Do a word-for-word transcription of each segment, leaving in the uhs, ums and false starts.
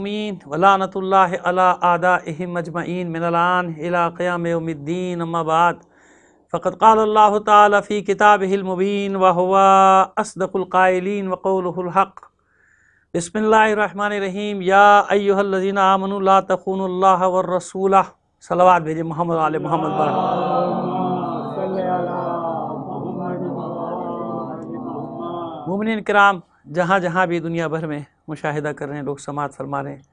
ولعنۃ اللہ علی اعدائہم اجمعین من الآن الی قیام یوم الدین، اما بعد فقد قال اللہ تعالی فی کتابہ المبین وہو اصدق القائلین وقولہ الحق۔ بسم اللہ الرحمن الرحیم۔ یا ایہا الذین آمنوا لا تخونوا اللہ والرسول۔ صلوات بھیجے محمد علی محمد پر۔ مومنین کرام جہاں جہاں بھی دنیا بھر میں مشاہدہ کر رہے ہیں، لوگ سماعت فرما رہے ہیں،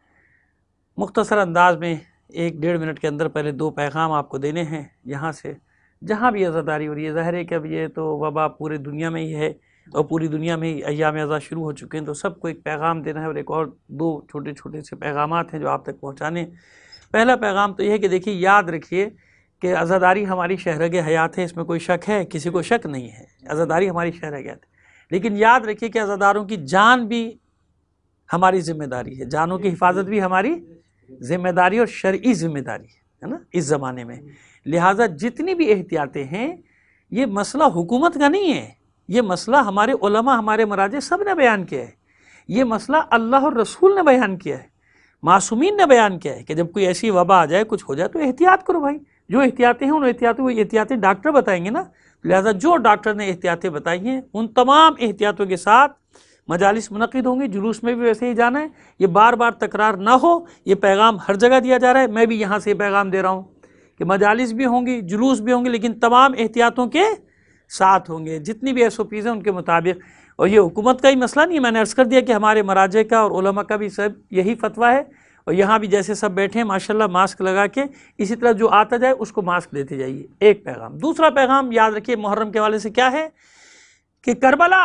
مختصر انداز میں ایک ڈیڑھ منٹ کے اندر پہلے دو پیغام آپ کو دینے ہیں۔ یہاں سے جہاں بھی عزاداری ہو رہی ہے، ظاہر ہے کہ اب یہ تو وبا پورے دنیا میں ہی ہے اور پوری دنیا میں ہی ایام عزا شروع ہو چکے ہیں، تو سب کو ایک پیغام دینا ہے، اور ایک اور دو چھوٹے چھوٹے سے پیغامات ہیں جو آپ تک پہنچانے ہیں۔ پہلا پیغام تو یہ ہے کہ دیکھیے، یاد رکھیے کہ عزاداری ہماری شہرگ حیات ہے، اس میں کوئی شک ہے؟ کسی کو شک نہیں ہے، عزاداری ہماری شہرگ حیات ہے۔ لیکن یاد رکھیے کہ عزاداروں کی جان بھی ہماری ذمہ داری ہے، جانوں کی حفاظت بھی ہماری ذمہ داری اور شرعی ذمہ داری ہے نا اس زمانے میں۔ لہٰذا جتنی بھی احتیاطیں ہیں، یہ مسئلہ حکومت کا نہیں ہے، یہ مسئلہ ہمارے علماء، ہمارے مراجع سب نے بیان کیا ہے، یہ مسئلہ اللہ اور رسول نے بیان کیا ہے، معصومین نے بیان کیا ہے کہ جب کوئی ایسی وبا آ جائے، کچھ ہو جائے تو احتیاط کرو بھائی۔ جو احتیاطیں ہیں ان احتیاطوں وہ احتیاطیں ڈاکٹر بتائیں گے نا، لہٰذا جو ڈاکٹر نے احتیاطیں بتائی ہیں ان تمام احتیاطوں کے ساتھ مجالس منعقد ہوں گے، جلوس میں بھی ویسے ہی جانا ہے۔ یہ بار بار تکرار نہ ہو، یہ پیغام ہر جگہ دیا جا رہا ہے، میں بھی یہاں سے یہ پیغام دے رہا ہوں کہ مجالس بھی ہوں گی، جلوس بھی ہوں گے، لیکن تمام احتیاطوں کے ساتھ ہوں گے، جتنی بھی ایس او پیز ہیں ان کے مطابق۔ اور یہ حکومت کا ہی مسئلہ نہیں ہے، میں نے عرض کر دیا کہ ہمارے مراجع کا اور علماء کا بھی سب یہی فتویٰ ہے، اور یہاں بھی جیسے سب بیٹھے ہیں ماشاءاللہ ماسک لگا کے، اسی طرح جو آتا جائے اس کو ماسک دیتے جائیے۔ ایک پیغام۔ دوسرا پیغام یاد رکھیے محرم کے حوالے سے کیا ہے کہ کربلا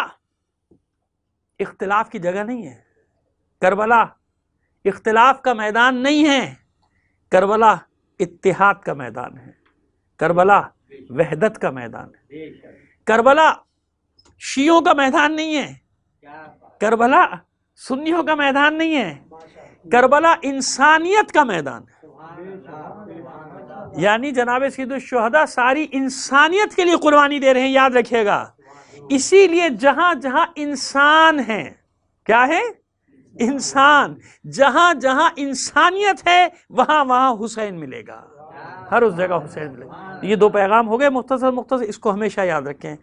اختلاف کی جگہ نہیں ہے، کربلا اختلاف کا میدان نہیں ہے، کربلا اتحاد کا میدان ہے، کربلا وحدت کا میدان ہے، کربلا شیعوں کا میدان نہیں ہے، کربلا سنیوں کا میدان نہیں ہے، کربلا انسانیت کا میدان ہے۔ یعنی جناب سید الشہداء ساری انسانیت کے لیے قربانی دے رہے ہیں، یاد رکھیے گا۔ اسی لیے جہاں جہاں انسان ہے، کیا ہے؟ انسان، جہاں جہاں انسانیت ہے وہاں وہاں حسین ملے گا، ہر اس جگہ حسین ملے گا۔ یہ دو پیغام ہو گئے مختصر مختصر، اس کو ہمیشہ یاد رکھیں۔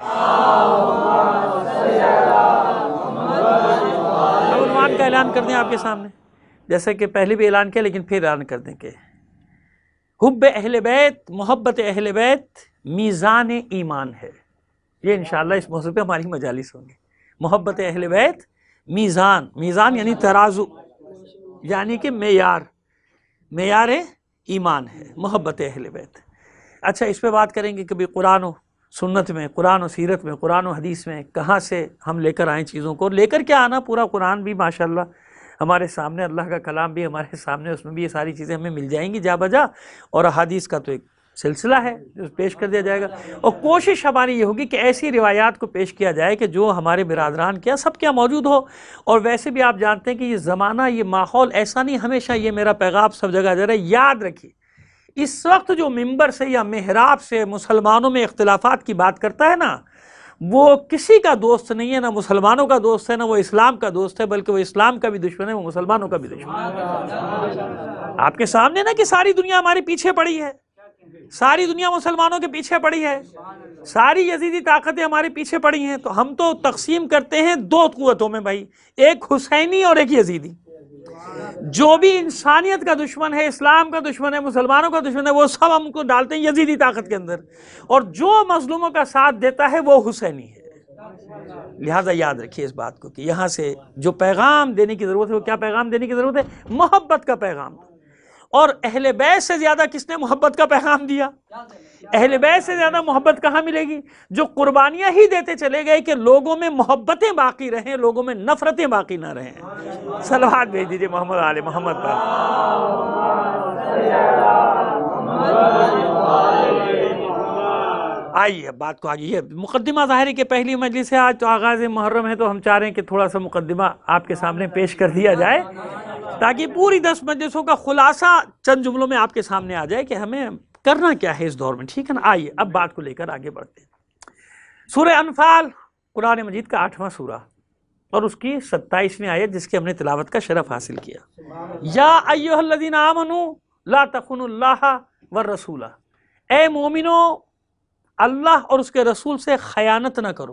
اب عنوان کا اعلان کر دیں آپ کے سامنے، جیسے کہ پہلے بھی اعلان کیا لیکن پھر اعلان کر دیں کہ حب اہل بیت، محبت اہل بیت میزان ایمان ہے۔ یہ انشاءاللہ اس موضوع پہ ہماری مجالس ہوں گی۔ محبت اہل بیت میزان، میزان یعنی ترازو، یعنی کہ معیار، معیار ایمان ہے محبت اہل بیت۔ اچھا، اس پہ بات کریں گے کہ بھی قرآن و سنت میں، قرآن و سیرت میں، قرآن و حدیث میں کہاں سے ہم لے کر آئیں چیزوں کو، لے کر کیا آنا، پورا قرآن بھی ماشاءاللہ ہمارے سامنے، اللہ کا کلام بھی ہمارے سامنے، اس میں بھی یہ ساری چیزیں ہمیں مل جائیں گی جا بجا، اور احادیث کا تو ایک سلسلہ ہے جو پیش کر دیا جائے گا، اور کوشش ہماری یہ ہوگی کہ ایسی روایات کو پیش کیا جائے کہ جو ہمارے برادران کیا سب کیا موجود ہو۔ اور ویسے بھی آپ جانتے ہیں کہ یہ زمانہ، یہ ماحول ایسا نہیں، ہمیشہ یہ میرا پیغام سب جگہ جا رہا ہے، یاد رکھیے اس وقت جو ممبر سے یا محراب سے مسلمانوں میں اختلافات کی بات کرتا ہے نا، وہ کسی کا دوست نہیں ہے، نہ مسلمانوں کا دوست ہے، نہ وہ اسلام کا دوست ہے، بلکہ وہ اسلام کا بھی دشمن ہے، وہ مسلمانوں کا بھی دشمن ہے۔ آپ کے سامنے نا کہ ساری دنیا ہمارے پیچھے پڑی ہے، ساری دنیا مسلمانوں کے پیچھے پڑی ہے، ساری یزیدی طاقتیں ہمارے پیچھے پڑی ہیں، تو ہم تو تقسیم کرتے ہیں دو قوتوں میں بھائی، ایک حسینی اور ایک یزیدی۔ جو بھی انسانیت کا دشمن ہے، اسلام کا دشمن ہے، مسلمانوں کا دشمن ہے، وہ سب ہم کو ڈالتے ہیں یزیدی طاقت کے اندر، اور جو مظلوموں کا ساتھ دیتا ہے وہ حسینی ہے۔ لہٰذا یاد رکھیے اس بات کو کہ یہاں سے جو پیغام دینے کی ضرورت ہے، وہ کیا پیغام دینے کی ضرورت ہے؟ محبت کا پیغام۔ اور اہل بیت سے زیادہ کس نے محبت کا پیغام دیا؟ اہل بیت سے زیادہ محبت کہاں ملے گی؟ جو قربانیاں ہی دیتے چلے گئے کہ لوگوں میں محبتیں باقی رہیں، لوگوں میں نفرتیں باقی نہ رہیں۔ صلوات بھیج دیجئے محمد علی محمد پر۔ آئیے بات کو آگے، مقدمہ ظاہر ہے کہ پہلی مجلس ہے آج، تو آغاز محرم ہے، تو ہم چاہ رہے ہیں کہ تھوڑا سا مقدمہ آپ کے سامنے پیش کر دیا جائے، تاکہ پوری دس مجلسوں کا خلاصہ چند جملوں میں آپ کے سامنے آ جائے کہ ہمیں کرنا کیا ہے اس دور میں، ٹھیک ہے نا؟ آئیے اب بات کو لے کر آگے بڑھتے ہیں۔ سورہ انفال قرآن مجید کا آٹھواں سورہ، اور اس کی ستائیسویں آیت جس کی ہم نے تلاوت کا شرف حاصل کیا، یا ایھا الذین آمنوا لا تخونوا اللہ والرسول، اے مومنو اللہ اور اس کے رسول سے خیانت نہ کرو،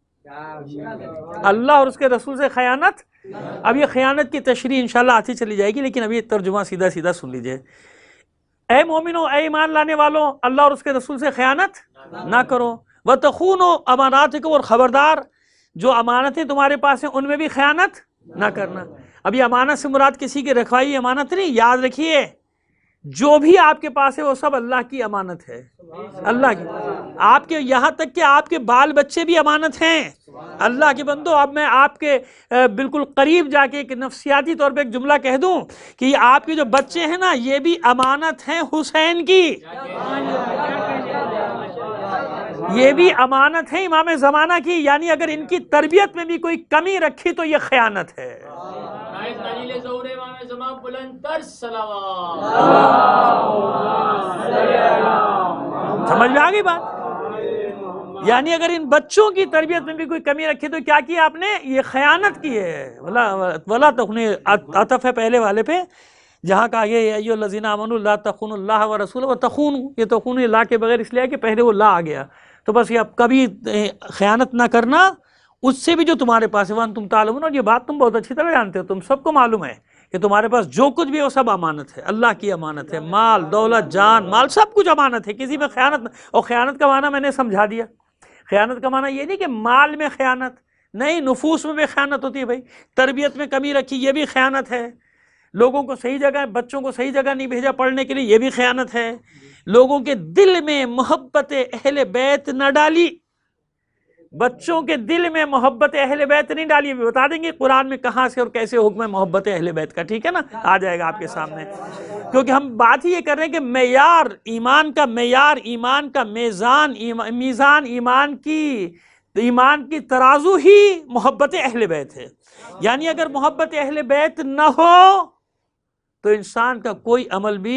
اللہ اور اس کے رسول سے خیانت۔ اب یہ خیانت کی تشریح انشاءاللہ آتی چلی جائے گی، لیکن اب یہ ترجمہ سیدھا سیدھا سن لیجئے۔ اے مومنو، اے ایمان لانے والوں، اللہ اور اس کے رسول سے خیانت نہ کرو، وَتَخُونُوا أَمَانَاتِكُمْ، اور خبردار جو امانتیں تمہارے پاس ہیں ان میں بھی خیانت نہ کرنا۔ اب یہ امانت سے مراد کسی کی رکھوائی امانت نہیں، یاد رکھیے جو بھی آپ کے پاس ہے وہ سب اللہ کی امانت ہے، اللہ کی۔ آپ کے یہاں تک کہ آپ کے بال بچے بھی امانت ہیں، اللہ کے بندو۔ اب میں آپ کے بالکل قریب جا کے ایک نفسیاتی طور پہ ایک جملہ کہہ دوں کہ یہ آپ کے جو بچے ہیں نا یہ بھی امانت ہیں حسین کی، یہ بھی امانت ہے امام زمانہ کی، یعنی اگر ان کی تربیت میں بھی کوئی کمی رکھی تو یہ خیانت ہے۔ سمجھ میں آ گئی بات؟ یعنی اگر ان بچوں کی تربیت میں بھی کوئی کمی رکھی تو کیا کیا آپ نے؟ یہ خیانت کی ہے۔ ولا تخونوا، عطف ہے پہلے والے پہ جہاں کہا گیا یا ایھا الذین آمنوا لا تخونوا اللہ ورسولہ وتخونوا، یہ تخونوا لا کے بغیر اس لیے کہ پہلے وہ لا آ گیا، تو بس یہ اب کبھی خیانت نہ کرنا اس سے بھی جو تمہارے پاس ہے، وان تم تعلمون، اور یہ بات تم بہت اچھی طرح جانتے ہو، تم سب کو معلوم ہے کہ تمہارے پاس جو کچھ بھی ہے وہ سب امانت ہے، اللہ کی امانت ہے، مال دولت جان مال سب کچھ امانت ہے، کسی میں خیانت۔ اور خیانت کا معنی میں نے سمجھا دیا، خیانت کا معنی یہ نہیں کہ مال میں خیانت نہیں، نفوس میں بھی خیانت ہوتی ہے بھائی، تربیت میں کمی رکھی یہ بھی خیانت ہے، لوگوں کو صحیح جگہ بچوں کو صحیح جگہ نہیں بھیجا پڑھنے کے لیے یہ بھی خیانت ہے، لوگوں کے دل میں محبت اہل بیت نہ ڈالی، بچوں کے دل میں محبت اہل بیت نہیں ڈالی، بتا دیں گے قرآن میں کہاں سے اور کیسے حکم ہے محبت اہل بیت کا، ٹھیک ہے نا، آ جائے گا آپ کے سامنے، کیونکہ ہم بات ہی یہ کر رہے ہیں کہ معیار ایمان کا، معیار ایمان کا میزان، میزان ایمان کی ایمان کی ترازو ہی محبت اہل بیت ہے۔ یعنی اگر محبت اہل بیت نہ ہو تو انسان کا کوئی عمل بھی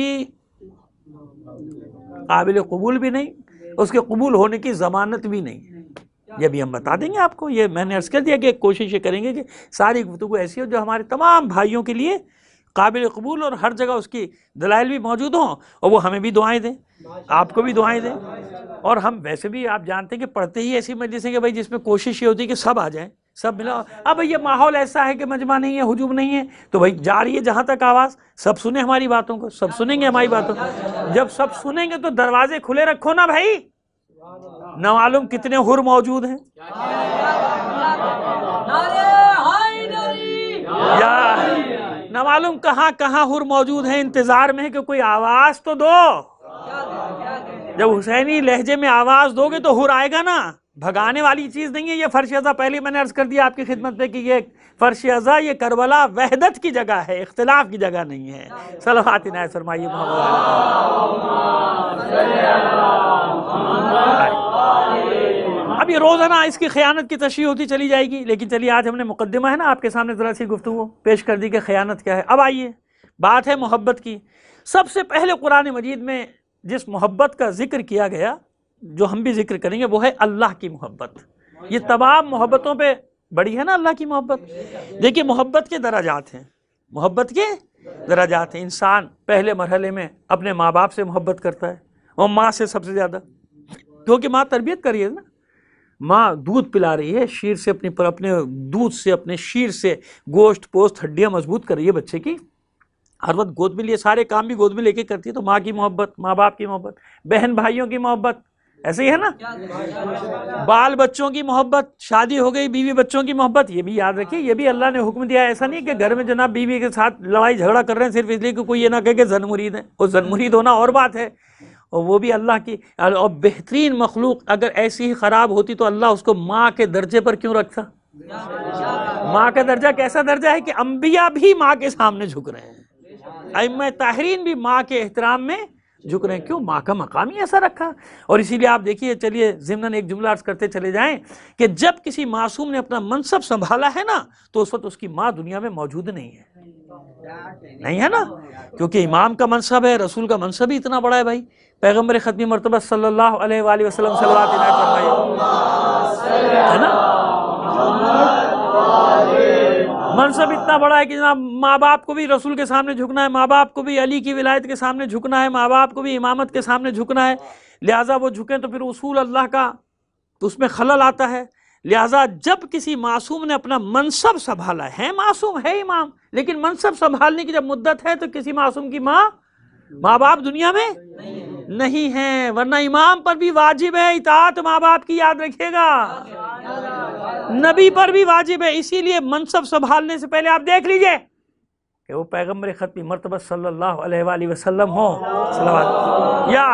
قابل قبول بھی نہیں، اس کے قبول ہونے کی ضمانت بھی نہیں ہے۔ یہ بھی ہم بتا دیں گے آپ کو، یہ میں نے عرض کر دیا کہ کوشش یہ کریں گے کہ ساری گفتگو ایسی ہو جو ہمارے تمام بھائیوں کے لیے قابل قبول اور ہر جگہ اس کی دلائل بھی موجود ہوں، اور وہ ہمیں بھی دعائیں دیں، آپ کو بھی دعائیں دیں۔ اور ہم ویسے بھی آپ جانتے ہیں کہ پڑھتے ہی ایسی مجلس ہیں کہ بھائی جس میں کوشش یہ ہوتی ہے کہ سب آ جائیں، سب ملا۔ اب یہ ماحول ایسا ہے کہ مجمع نہیں ہے، ہجوم نہیں ہے، تو بھائی جا رہی ہے جہاں تک آواز، سب سنیں ہماری باتوں کو، سب سنیں گے ہماری باتوں کو۔ جب سب سنیں گے تو دروازے کھلے رکھو نا بھائی، نہ معلوم کتنے حر موجود ہیں، یا نہ معلوم کہاں کہاں حر موجود ہیں، انتظار میں ہے کہ کوئی آواز تو دو۔ جب حسینی لہجے میں آواز دو گے تو حر آئے گا نا، بھگانے والی چیز نہیں ہے یہ فرش ازا۔ پہلے میں نے عرض کر دیا آپ کی خدمت میں کہ یہ فرش ازا یہ کربلا وحدت کی جگہ ہے، اختلاف کی جگہ نہیں ہے۔ صلوات عنایت فرمائیے اب یہ روزانہ اس کی خیانت کی تشریح ہوتی چلی جائے گی، لیکن چلیے آج ہم نے مقدمہ ہے نا آپ کے سامنے ذرا سی گفتگو پیش کر دی کہ خیانت کیا ہے۔ اب آئیے بات ہے محبت کی۔ سب سے پہلے قرآن مجید میں جس محبت کا ذکر کیا گیا جو ہم بھی ذکر کریں گے وہ ہے اللہ کی محبت۔ یہ تمام محبتوں پہ بڑی ہے نا اللہ کی محبت۔ دیکھیے محبت کے درجات ہیں، محبت کے درجات ہیں۔ انسان پہلے مرحلے میں اپنے ماں باپ سے محبت کرتا ہے، اور ماں سے سب سے زیادہ، کیونکہ ماں تربیت کر رہی ہے نا، ماں دودھ پلا رہی ہے، شیر سے اپنی پر اپنے دودھ سے اپنے شیر سے گوشت پوست ہڈیاں مضبوط کر رہی ہے بچے کی، ہر وقت گود میں لیے سارے کام بھی گود میں لے کے کرتی ہے۔ تو ماں کی محبت، ماں باپ کی محبت، بہن بھائیوں کی محبت، ایسے ہی ہے نا، بال بچوں کی محبت، شادی ہو گئی بیوی بچوں کی محبت، یہ بھی یاد رکھیے یہ بھی اللہ نے حکم دیا ہے۔ ایسا نہیں کہ گھر میں جناب بیوی کے ساتھ لڑائی جھگڑا کر رہے ہیں صرف اس لیے کہ کوئی یہ نہ کہے کہ زن مرید ہے، وہ زن مرید ہونا اور بات ہے، اور وہ بھی اللہ کی اور بہترین مخلوق اگر ایسی ہی خراب ہوتی تو اللہ اس کو ماں کے درجے پر کیوں رکھتا؟ ماں کا درجہ کیسا درجہ ہے کہ انبیاء بھی ماں کے سامنے جھک رہے ہیں، ائمہ طاہرین بھی ماں کے احترام میں جھک رہے ہیں، کیوں؟ ماں کا مقام ہی ایسا رکھا۔ اور اسی لیے آپ دیکھیے، چلیے ضمناً ایک جملہ عرض کرتے چلے جائیں کہ جب کسی معصوم نے اپنا منصب سنبھالا ہے نا تو اس وقت اس کی ماں دنیا میں موجود نہیں ہے، نہیں ہے نا، کیونکہ امام کا منصب ہے، رسول کا منصب ہی اتنا بڑا ہے بھائی۔ پیغمبر ختمی مرتبہ صلی اللہ علیہ وآلہ وسلم صلوات عنایت فرمائیے، ہے نا، منصب اتنا بڑا ہے کہ جناب ماں باپ کو بھی رسول کے سامنے جھکنا ہے، ماں باپ کو بھی علی کی ولایت کے سامنے جھکنا ہے، ماں باپ کو بھی امامت کے سامنے جھکنا ہے، لہٰذا وہ جھکیں تو پھر اصول اللہ کا اس میں خلل آتا ہے۔ لہٰذا جب کسی معصوم نے اپنا منصب سنبھالا ہے، معصوم ہے امام، لیکن منصب سنبھالنے کی جب مدت ہے تو کسی معصوم کی ماں ماں باپ دنیا میں نہیں ہیں، ورنہ امام پر بھی واجب ہے اطاعت ماں باپ کی، یاد رکھیے گا، نبی پر بھی واجب ہے۔ اسی لیے منصب سنبھالنے سے پہلے آپ دیکھ لیجئے کہ وہ پیغمبر ختمی مرتبہ صلی اللہ علیہ وآلہ وسلم ہو صلوات، یا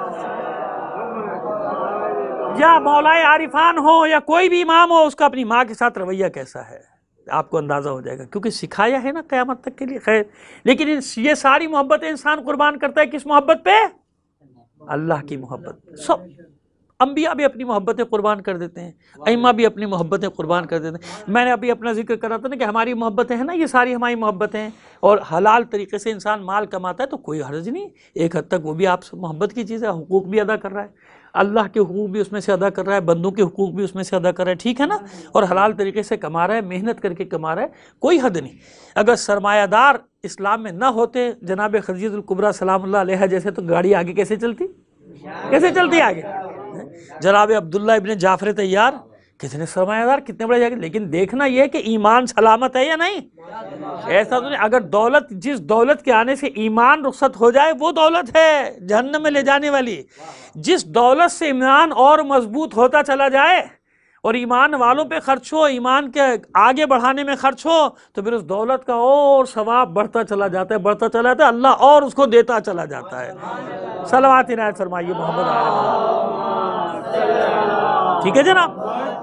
یا مولائے عارفان ہو، یا کوئی بھی امام ہو، اس کا اپنی ماں کے ساتھ رویہ کیسا ہے آپ کو اندازہ ہو جائے گا، کیونکہ سکھایا ہے نا قیامت تک کے لیے۔ خیر، لیکن یہ ساری محبتیں انسان قربان کرتا ہے کس محبت پہ؟ اللہ کی محبت۔ سب انبیاء بھی اپنی محبتیں قربان کر دیتے ہیں، ائمہ بھی اپنی محبتیں قربان کر دیتے ہیں۔ میں نے ابھی اپنا ذکر کرا تھا نا کہ ہماری محبتیں ہیں نا، یہ ساری ہماری محبتیں ہیں، اور حلال طریقے سے انسان مال کماتا ہے تو کوئی حرج نہیں، ایک حد تک وہ بھی آپ سے محبت کی چیز ہے، حقوق بھی ادا کر رہا ہے، اللہ کے حقوق بھی اس میں سے ادا کر رہا ہے، بندوں کے حقوق بھی اس میں سے ادا کر رہا ہے، ٹھیک ہے نا، اور حلال طریقے سے کما رہا ہے، محنت کر کے کما رہا ہے، کوئی حد نہیں۔ اگر سرمایہ دار اسلام میں نہ ہوتے جناب خدیجہ الکبریٰ سلام اللہ علیہا جیسے، تو گاڑی آگے کیسے چلتی کیسے چلتی آگے؟ جناب عبداللہ ابن جعفر طیار کتنے سرمایہ دار، کتنے بڑے جائے، لیکن دیکھنا یہ ہے کہ ایمان سلامت ہے یا نہیں۔ ایسا تو نہیں، اگر دولت، جس دولت کے آنے سے ایمان رخصت ہو جائے وہ دولت ہے جہنم میں لے جانے والی، جس دولت سے ایمان اور مضبوط ہوتا چلا جائے اور ایمان والوں پہ خرچ ہو، ایمان کے آگے بڑھانے میں خرچ ہو، تو پھر اس دولت کا اور ثواب بڑھتا چلا جاتا ہے، بڑھتا چلا جاتا ہے، اللہ اور اس کو دیتا چلا جاتا ہے۔ صلوات عنایت فرمائیے محمد آل محمد، ٹھیک ہے جناب۔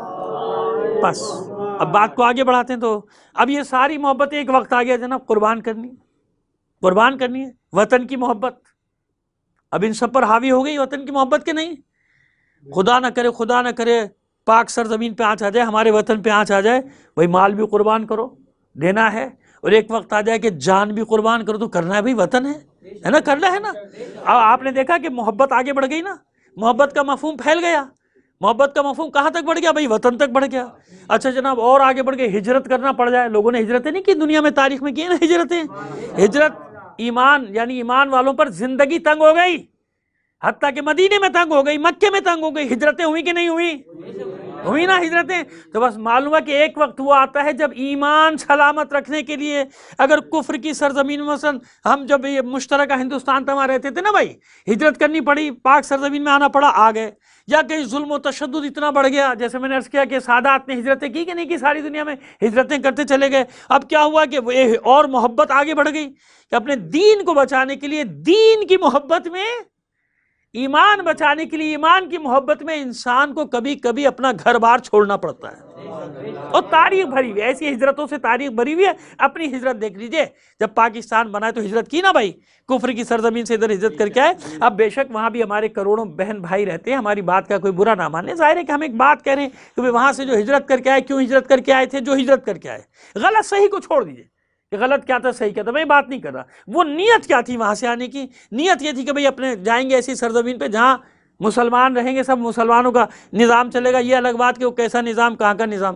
بس اب بات کو آگے بڑھاتے ہیں، تو اب یہ ساری محبتیں ایک وقت آ گیا جناب قربان کرنی قربان کرنی ہے۔ وطن کی محبت اب ان سب پر حاوی ہو گئی، وطن کی محبت کے نہیں، خدا نہ کرے خدا نہ کرے پاک سرزمین پہ آنچ آ جائے، ہمارے وطن پہ آنچ آ جائے، وہی مال بھی قربان کرو، دینا ہے، اور ایک وقت آ جائے کہ جان بھی قربان کرو، تو کرنا ہے بھائی، وطن ہے ہے نا، کرنا ہے نا۔ اب آپ نے دیکھا کہ محبت آگے بڑھ گئی نا، محبت کا مفہوم پھیل گیا، محبت کا مفہوم کہاں تک بڑھ گیا بھائی؟ وطن تک بڑھ گیا۔ اچھا جناب اور آگے بڑھ گئے، ہجرت کرنا پڑ جائے، لوگوں نے ہجرتیں نہیں کی دنیا میں، تاریخ میں کی نا ہجرتیں، ہجرت ایمان یعنی ایمان والوں پر زندگی تنگ ہو گئی، حتیٰ کہ مدینے میں تنگ ہو گئی، مکے میں تنگ ہو گئی، ہجرتیں ہوئی کہ نہیں ہوئی؟ ہوئی نا ہجرتیں۔ تو بس معلوم ہے کہ ایک وقت وہ آتا ہے جب ایمان سلامت رکھنے کے لیے، اگر کفر کی سرزمین میں مثلا ہم جب یہ مشترکہ ہندوستان تمہاں رہتے تھے نا بھائی، ہجرت کرنی پڑی، پاک سرزمین میں آنا پڑا، آ گئے، یا کہیں ظلم و تشدد اتنا بڑھ گیا، جیسے میں نے عرض کیا کہ سادات نے ہجرتیں کی کہ نہیں کی، ساری دنیا میں ہجرتیں کرتے چلے گئے۔ اب کیا ہوا کہ وہ اور محبت آگے بڑھ گئی کہ اپنے دین کو بچانے کے لیے، دین کی محبت میں، ایمان بچانے کے لیے، ایمان کی محبت میں انسان کو کبھی کبھی اپنا گھر بار چھوڑنا پڑتا ہے، اور تاریخ بھری ہوئی ایسی ہجرتوں سے تاریخ بھری ہوئی ہے۔ اپنی ہجرت دیکھ لیجئے، جب پاکستان بنا ہے تو ہجرت کی نا بھائی، کفر کی سرزمین سے ادھر ہجرت کر کے آئے۔ اب بے شک وہاں بھی ہمارے کروڑوں بہن بھائی رہتے ہیں، ہماری بات کا کوئی برا نہ مانے، ظاہر ہے کہ ہم ایک بات کہہ رہے ہیں کہ وہاں سے جو ہجرت کر کے آئے، کیوں ہجرت کر کے آئے تھے؟ جو ہجرت کر کے آئے، غلط صحیح کو چھوڑ دیجئے کہ غلط کیا تھا صحیح کیا تھا، میں بات نہیں کر رہا، وہ نیت کیا تھی وہاں سے آنے کی؟ نیت یہ تھی کہ بھئی اپنے جائیں گے ایسی سرزمین پہ جہاں مسلمان رہیں گے، سب مسلمانوں کا نظام چلے گا۔ یہ الگ بات کہ وہ کیسا نظام، کہاں کا نظام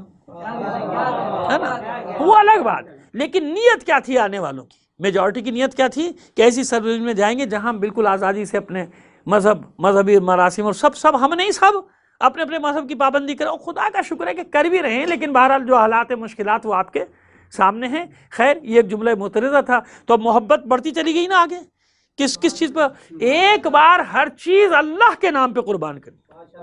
ہے نا، وہ الگ بات، لیکن نیت کیا تھی آنے والوں کی؟ میجورٹی کی نیت کیا تھی کہ ایسی سرزمین میں جائیں گے جہاں بالکل آزادی سے اپنے مذہب، مذہبی مراسم اور سب سب ہم نہیں، سب اپنے اپنے مذہب کی پابندی کریں، اور خدا کا شکر ہے کہ کر بھی رہے ہیں، لیکن بہرحال جو حالات مشکلات وہ آپ کے سامنے ہیں۔ خیر، یہ ایک جملہ مترجہ تھا، تو اب محبت بڑھتی چلی گئی نا آگے، کس کس چیز پر؟ ایک بار ہر چیز اللہ کے نام پہ قربان کرنی،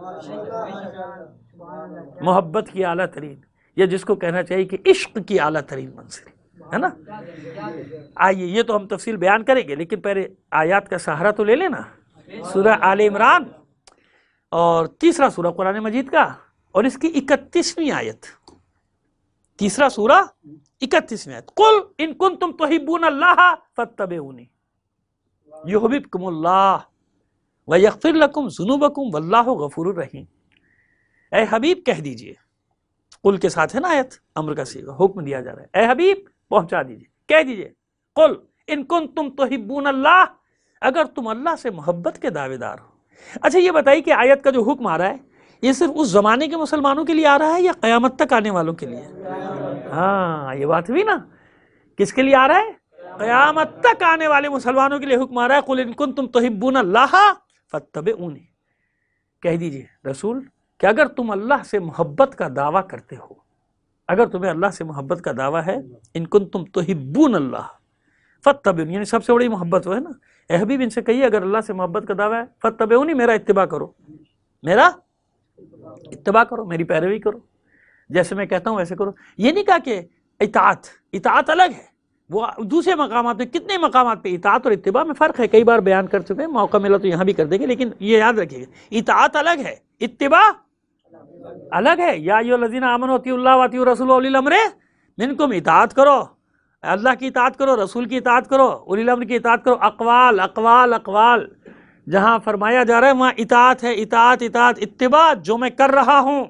محبت کی اعلیٰ ترین، یا جس کو کہنا چاہیے کہ عشق کی اعلیٰ ترین منزل ہے نا۔ آئیے یہ تو ہم تفصیل بیان کریں گے، لیکن پہلے آیات کا سہارا تو لے لینا۔ سورہ آل عمران اور تیسرا سورہ قرآن مجید کا، اور اس کی اکتیسویں آیت، تیسرا سورہ اکتیسویں آیت، قل ان کنتم تحبون اللہ فاتبعونی یحببکم اللہ ویغفر لکم ذنوبکم واللہ غفور الرحیم۔ اے حبیب کہہ دیجئے، قل کے ساتھ ہے نا آیت، امر کا صیغہ، حکم دیا جا رہا ہے، اے حبیب پہنچا دیجئے، کہہ دیجئے، قل ان کنتم تحبون اللہ، اگر تم اللہ سے محبت کے دعوے دار ہو۔ اچھا یہ بتائیے کہ آیت کا جو حکم آ رہا ہے، یہ صرف اس زمانے کے مسلمانوں کے لیے آ رہا ہے یا قیامت تک آنے والوں کے لیے؟ ہاں یہ بات ہوئی نا، کس کے لیے آ رہا ہے؟ قیامت تک آنے والے مسلمانوں کے لیے حکم آ رہا ہے، قُلْ إِن كُنتُمْ تُحِبُّونَ اللَّهَ فَاتَّبِعُونِ، کہہ دیجئے رسول کہ اگر تم اللہ سے محبت کا دعویٰ کرتے ہو، اگر تمہیں اللہ سے محبت کا دعویٰ ہے، ان کنتم تحبون اللہ فاتبعونی، یعنی سب سے بڑی محبت وہ ہے نا، اے حبیب ان سے کہیے اگر اللہ سے محبت کا دعویٰ ہے فاتبعونی، میرا اتباع کرو، میرا اتباع کرو، میری پیروی کرو، جیسے میں کہتا ہوں ویسے کرو۔ یہ نہیں کہا کہ اطاعت، اطاعت الگ ہے، وہ دوسرے مقامات پہ، کتنے مقامات پہ اطاعت اور اتباع میں فرق ہے، کئی بار بیان کر چکے ہیں، موقع ملا تو یہاں بھی کر دیں گے، لیکن یہ یاد رکھیے گا اطاعت الگ ہے، اتباع الگ ہے۔ یا ایھا الذین آمنوا اطیعوا اللہ واطیعوا الرسول واولی الامر منکم، اطاعت کرو، اللہ کی اطاعت کرو، رسول کی اطاعت کرو، اولی الامر کی اطاعت کرو، اقوال اقوال اقوال، جہاں فرمایا جا رہا ہے وہاں اطاعت ہے، اطاعت اطاعت، اتباع جو میں کر رہا ہوں،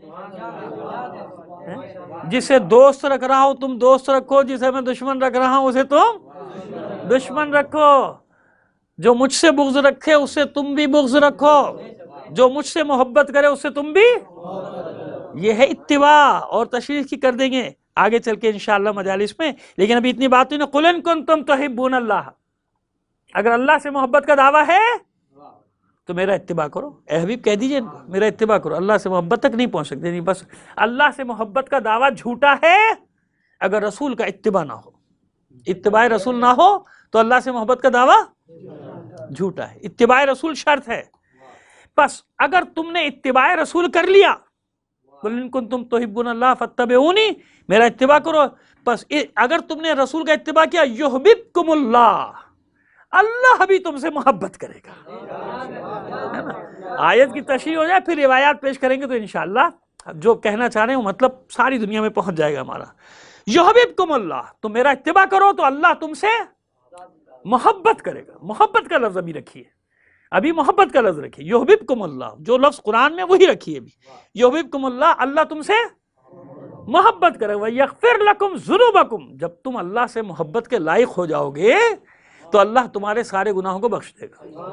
جسے دوست رکھ رہا ہوں تم دوست رکھو، جسے میں دشمن رکھ رہا ہوں اسے تم دشمن رکھو، جو مجھ سے بغض رکھے اسے تم بھی بغض رکھو، جو مجھ سے محبت کرے اس سے تم بھی، یہ ہے اتباع، اور تشریح کی کر دیں گے آگے چل کے انشاءاللہ مجالس میں، لیکن ابھی اتنی بات ہوئی نا، قُلْ إِن كُنتُمْ تُحِبُّونَ اللَّهَ، اگر اللہ سے محبت کا دعویٰ ہے تو میرا اتباع کرو، اے حبیب کہہ دیجئے میرا اتباع کرو، اللہ سے محبت تک نہیں پہنچ سکتے، نہیں بس اللہ سے محبت کا دعویٰ جھوٹا ہے اگر رسول کا اتباع نہ ہو، اتباع رسول نہ ہو تو اللہ سے محبت کا دعویٰ جھوٹا ہے، اتباع رسول شرط ہے۔ بس اگر تم نے اتباع رسول کر لیا، قُلْ إِن كُنتُمْ تُحِبُّونَ اللَّهَ فَاتَّبِعُونِ، میرا اتباع کرو، بس اگر تم نے رسول کا اتباع کیا، يُحْبِبْكُمُ اللَّهُ، اللہ بھی تم سے محبت کرے گا، ہے نا؟ آیت کی تشریح ہو جائے پھر روایات پیش کریں گے تو انشاءاللہ جو کہنا چاہ رہے ہیں وہ مطلب ساری دنیا میں پہنچ جائے گا ہمارا۔ یحببکم اللہ، تو میرا اتباع کرو تو اللہ تم سے محبت کرے گا، محبت کا لفظ ابھی رکھیے، ابھی محبت کا لفظ رکھیے، یحببکم اللہ، جو لفظ قرآن میں وہی رکھیے ابھی، یحببکم اللہ، اللہ تم سے محبت کرے گا، یغفر لکم ذنوبکم، جب تم اللہ سے محبت کے لائق ہو جاؤ گے تو اللہ تمہارے سارے گناہوں کو بخش دے گا۔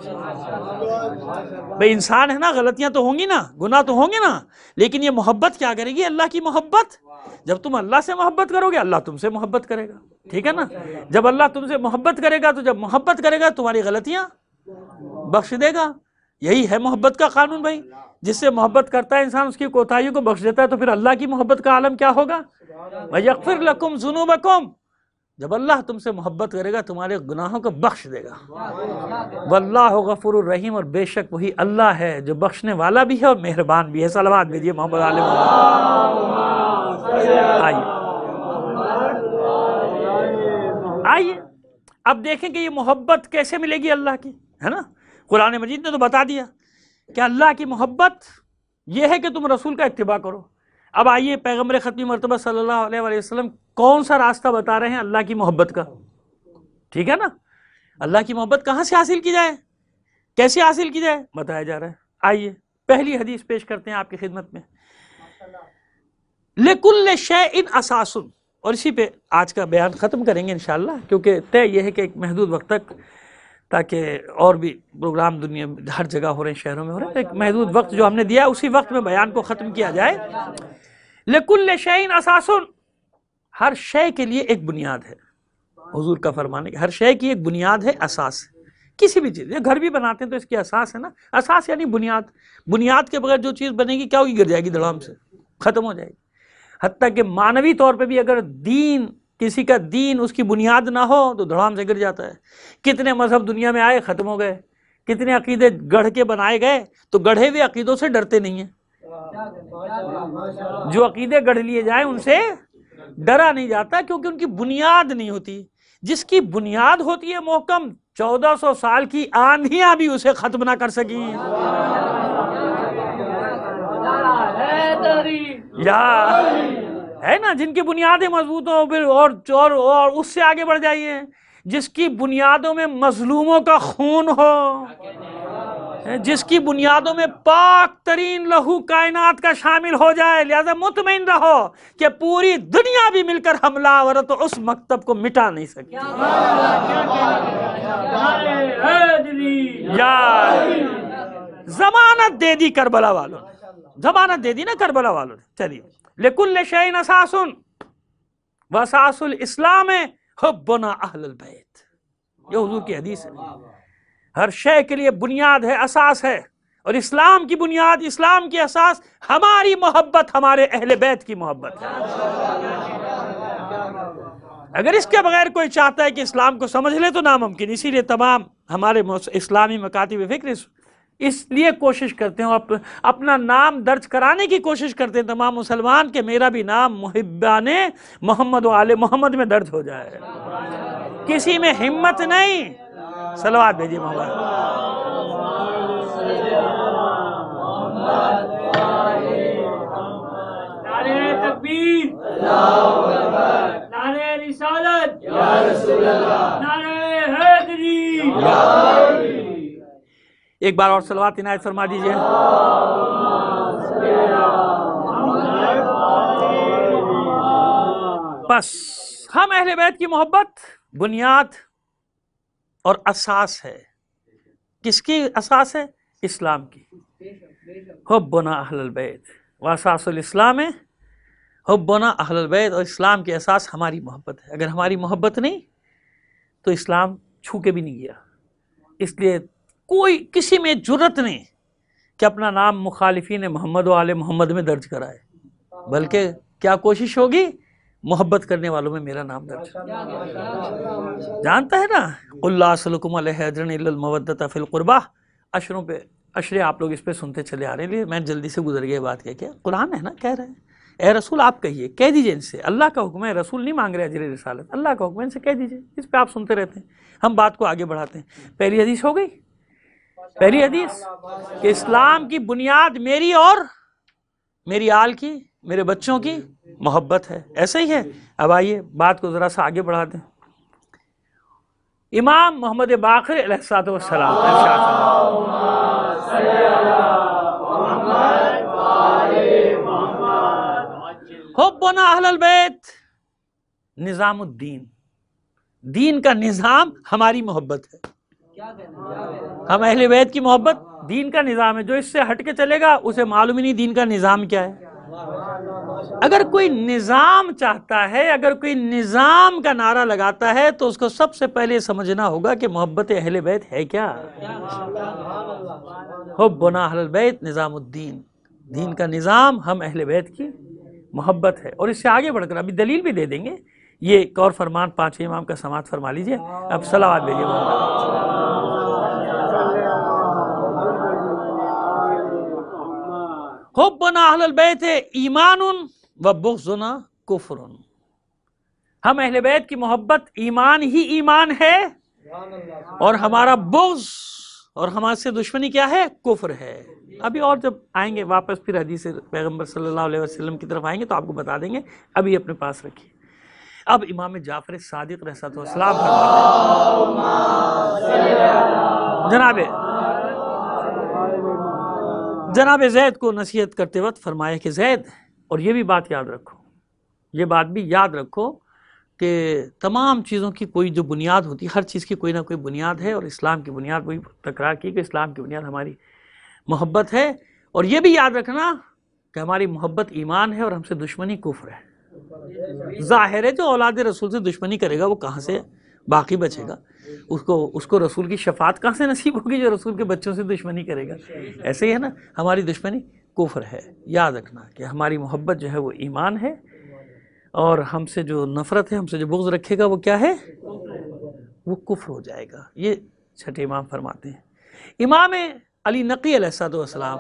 بھئی انسان ہے نا، غلطیاں تو ہوں گی نا، گناہ تو ہوں گے نا، لیکن یہ محبت کیا کرے گی؟ اللہ کی محبت، جب تم اللہ سے محبت کرو گے اللہ تم سے محبت کرے گا، ٹھیک ہے نا؟ جب اللہ تم سے محبت کرے گا تو جب محبت کرے گا تمہاری غلطیاں بخش دے گا، یہی ہے محبت کا قانون بھائی، جس سے محبت کرتا ہے انسان اس کی کوتاہیوں کو بخش دیتا ہے، تو پھر اللہ کی محبت کا عالم کیا ہوگا؟ وَيَغْفِرْ لَكُمْ ذُنُوبَكُمْ، جب اللہ تم سے محبت کرے گا تمہارے گناہوں کو بخش دے گا، واللہ غفور الرحیم، اور بے شک وہی اللہ ہے جو بخشنے والا بھی ہے اور مہربان بھی ہے۔ صلوات بھیجیے محمد علیہ آئیے آئیے اب دیکھیں کہ یہ محبت کیسے ملے گی اللہ کی، ہے نا؟ قرآن مجید نے تو بتا دیا کہ اللہ کی محبت یہ ہے کہ تم رسول کا اتباع کرو۔ اب آئیے پیغمبر ختمی مرتبہ صلی اللہ علیہ وآلہ وسلم کون سا راستہ بتا رہے ہیں اللہ کی محبت کا، ٹھیک ہے نا؟ اللہ کی محبت کہاں سے حاصل کی جائے، کیسے حاصل کی جائے، بتایا جا رہا ہے۔ آئیے پہلی حدیث پیش کرتے ہیں آپ کی خدمت میں، لِكُلِّ شَيْءٍ أَسَاسٌ، اور اسی پہ آج کا بیان ختم کریں گے انشاءاللہ، کیونکہ طے یہ ہے کہ ایک محدود وقت تک، تاکہ اور بھی پروگرام دنیا ہر جگہ ہو رہے ہیں، شہروں میں ہو رہے ہیں، ایک محدود وقت جو ہم نے دیا اسی وقت میں بیان کو ختم کیا جائے۔ لِكُلِّ شَيْءٍ أَسَاسٌ، ہر شے کے لیے ایک بنیاد ہے، حضور کا فرمانے کہ ہر شے کی ایک بنیاد ہے، اساس ہے، کسی بھی چیز، گھر بھی بناتے ہیں تو اس کی اساس ہے نا، اساس یعنی بنیاد، بنیاد کے بغیر جو چیز بنے گی کیا ہوگی؟ گر جائے گی دڑام سے، ختم ہو جائے گی۔ حتیٰ کہ معنوی طور پہ بھی اگر دین، کسی کا دین اس کی بنیاد نہ ہو تو دھڑام سے گر جاتا ہے۔ کتنے مذہب دنیا میں آئے ختم ہو گئے، کتنے عقیدے گڑھ کے بنائے گئے، تو گڑھے ہوئے عقیدوں سے ڈرتے نہیں ہیں، جو عقیدے گڑھ لیے جائیں ان سے ڈرا نہیں جاتا، کیونکہ ان کی بنیاد نہیں ہوتی۔ جس کی بنیاد ہوتی ہے محکم، چودہ سو سال کی آندھیاں بھی اسے ختم نہ کر سکی۔ یا ہے نا، جن کی بنیادیں مضبوط ہوں، پھر اور اور اور اس سے آگے بڑھ جائیے، جس کی بنیادوں میں مظلوموں کا خون ہو، جس کی بنیادوں میں پاک ترین لہو کائنات کا شامل ہو جائے، لہذا مطمئن رہو کہ پوری دنیا بھی مل کر حملہ آور تو اس مکتب کو مٹا نہیں سکتی۔ یا ضمانت دے دی کربلا والوں نے، ضمانت دے دی نا کربلا والوں نے. چلیے لکل شیء اساس واساس الاسلام حبنا اہل البیت، یہ حضور کی حدیث ہے. ہر شے کے لیے بنیاد ہے، اساس ہے، اور اسلام کی بنیاد، اسلام کی اساس ہماری محبت، ہمارے اہل بیت کی محبت ہے. اگر اس کے بغیر کوئی چاہتا ہے کہ اسلام کو سمجھ لے تو ناممکن. اسی لیے تمام ہمارے اسلامی مکاتب فکر اس لیے کوشش کرتے ہیں، اپ اپنا نام درج کرانے کی کوشش کرتے ہیں تمام مسلمان کہ میرا بھی نام محبان محمد و آل محمد میں درج ہو جائے. کسی میں ہمت نہیں. صلوات بھیجیے محمد. نعرہ تکبیر، نعرہ رسالت، نعرہ حیدری. ایک بار اور صلوات عنایت فرما دیجئے. بس ہم اہل بیت کی محبت بنیاد اور اساس ہے. کس کی اساس ہے؟ اسلام کی. حبنا اہل البیت واساس الاسلام حبنا اہل البیت، اور اسلام کی اساس ہماری محبت ہے. اگر ہماری محبت نہیں تو اسلام چھو کے بھی نہیں گیا. اس لیے کوئی کسی میں جرت نہیں کہ اپنا نام مخالفین محمد و آل محمد میں درج کرائے، بلکہ کیا کوشش ہوگی؟ محبت کرنے والوں میں میرا نام درج. جانتا ہے نا قل لا اسألکم علیہ اجرا الا المودۃ فی القربہ. اشروں پہ اشرے آپ لوگ اس پہ سنتے چلے آ رہے ہیں، میں جلدی سے گزر گیا بات کہہ کے. قرآن ہے نا، کہہ رہے ہیں اے رسول آپ کہیے، کہہ دیجئے ان سے. اللہ کا حکم ہے، رسول نہیں مانگ رہے اجر رسالت، اللہ کا حکم ہے، ان سے کہہ دیجئے. اس پہ آپ سنتے رہتے ہیں، ہم بات کو آگے بڑھاتے ہیں. پہلی حدیث ہو گئی. پہلی حدیث کہ اسلام کی بنیاد میری اور میری آل کی، میرے بچوں کی محبت ہے. ایسا ہی ہے. اب آئیے بات کو ذرا سا آگے بڑھا دیں. امام محمد باقر علیہ الصلوۃ والسلام حبنا اہل البیت نظام الدین، دین کا نظام ہماری محبت ہے. ہم اہل بیت کی محبت دین کا نظام ہے. جو اس سے ہٹ کے چلے گا اسے معلوم ہی نہیں دین کا نظام کیا ہے. اگر کوئی نظام چاہتا ہے، اگر کوئی نظام کا نعرہ لگاتا ہے تو اس کو سب سے پہلے سمجھنا ہوگا کہ محبت اہل بیت ہے کیا. حبنا اہل البیت نظام الدین، دین کا نظام ہم اہل بیت کی محبت ہے. اور اس سے آگے بڑھ کر ابھی دلیل بھی دے دیں گے. یہ ایک اور فرمان پانچویں امام کا سماعت فرما لیجئے. اب صلوات بھیجیے. حبنا اہل البیت ایمان و بغضنا کفر. ہم اہل بیت کی محبت ایمان ہی ایمان ہے، اور ہمارا بغض اور ہمارے سے دشمنی کیا ہے؟ کفر ہے. ابھی اور جب آئیں گے واپس پھر حدیث پیغمبر صلی اللہ علیہ وسلم کی طرف آئیں گے تو آپ کو بتا دیں گے. ابھی اپنے پاس رکھیے. اب امام جعفر صادق علیہ السلام جناب جناب زید کو نصیحت کرتے وقت فرمایا کہ زید، اور یہ بھی بات یاد رکھو، یہ بات بھی یاد رکھو کہ تمام چیزوں کی کوئی جو بنیاد ہوتی ہے، ہر چیز کی کوئی نہ کوئی بنیاد ہے، اور اسلام کی بنیاد وہی تکرار کی کہ اسلام کی بنیاد ہماری محبت ہے. اور یہ بھی یاد رکھنا کہ ہماری محبت ایمان ہے اور ہم سے دشمنی کفر ہے. ظاہر ہے جو اولاد رسول سے دشمنی کرے گا وہ کہاں سے باقی بچے گا؟ اس کو اس کو رسول کی شفاعت کہاں سے نصیب ہوگی جو رسول کے بچوں سے دشمنی کرے گا؟ ایسے ہی ہے نا، ہماری دشمنی کفر ہے. یاد رکھنا کہ ہماری محبت جو ہے وہ ایمان ہے، اور ہم سے جو نفرت ہے، ہم سے جو بغض رکھے گا وہ کیا ہے؟ وہ کفر ہو جائے گا. یہ چھٹے امام فرماتے ہیں. امام علی نقی علیہ السلام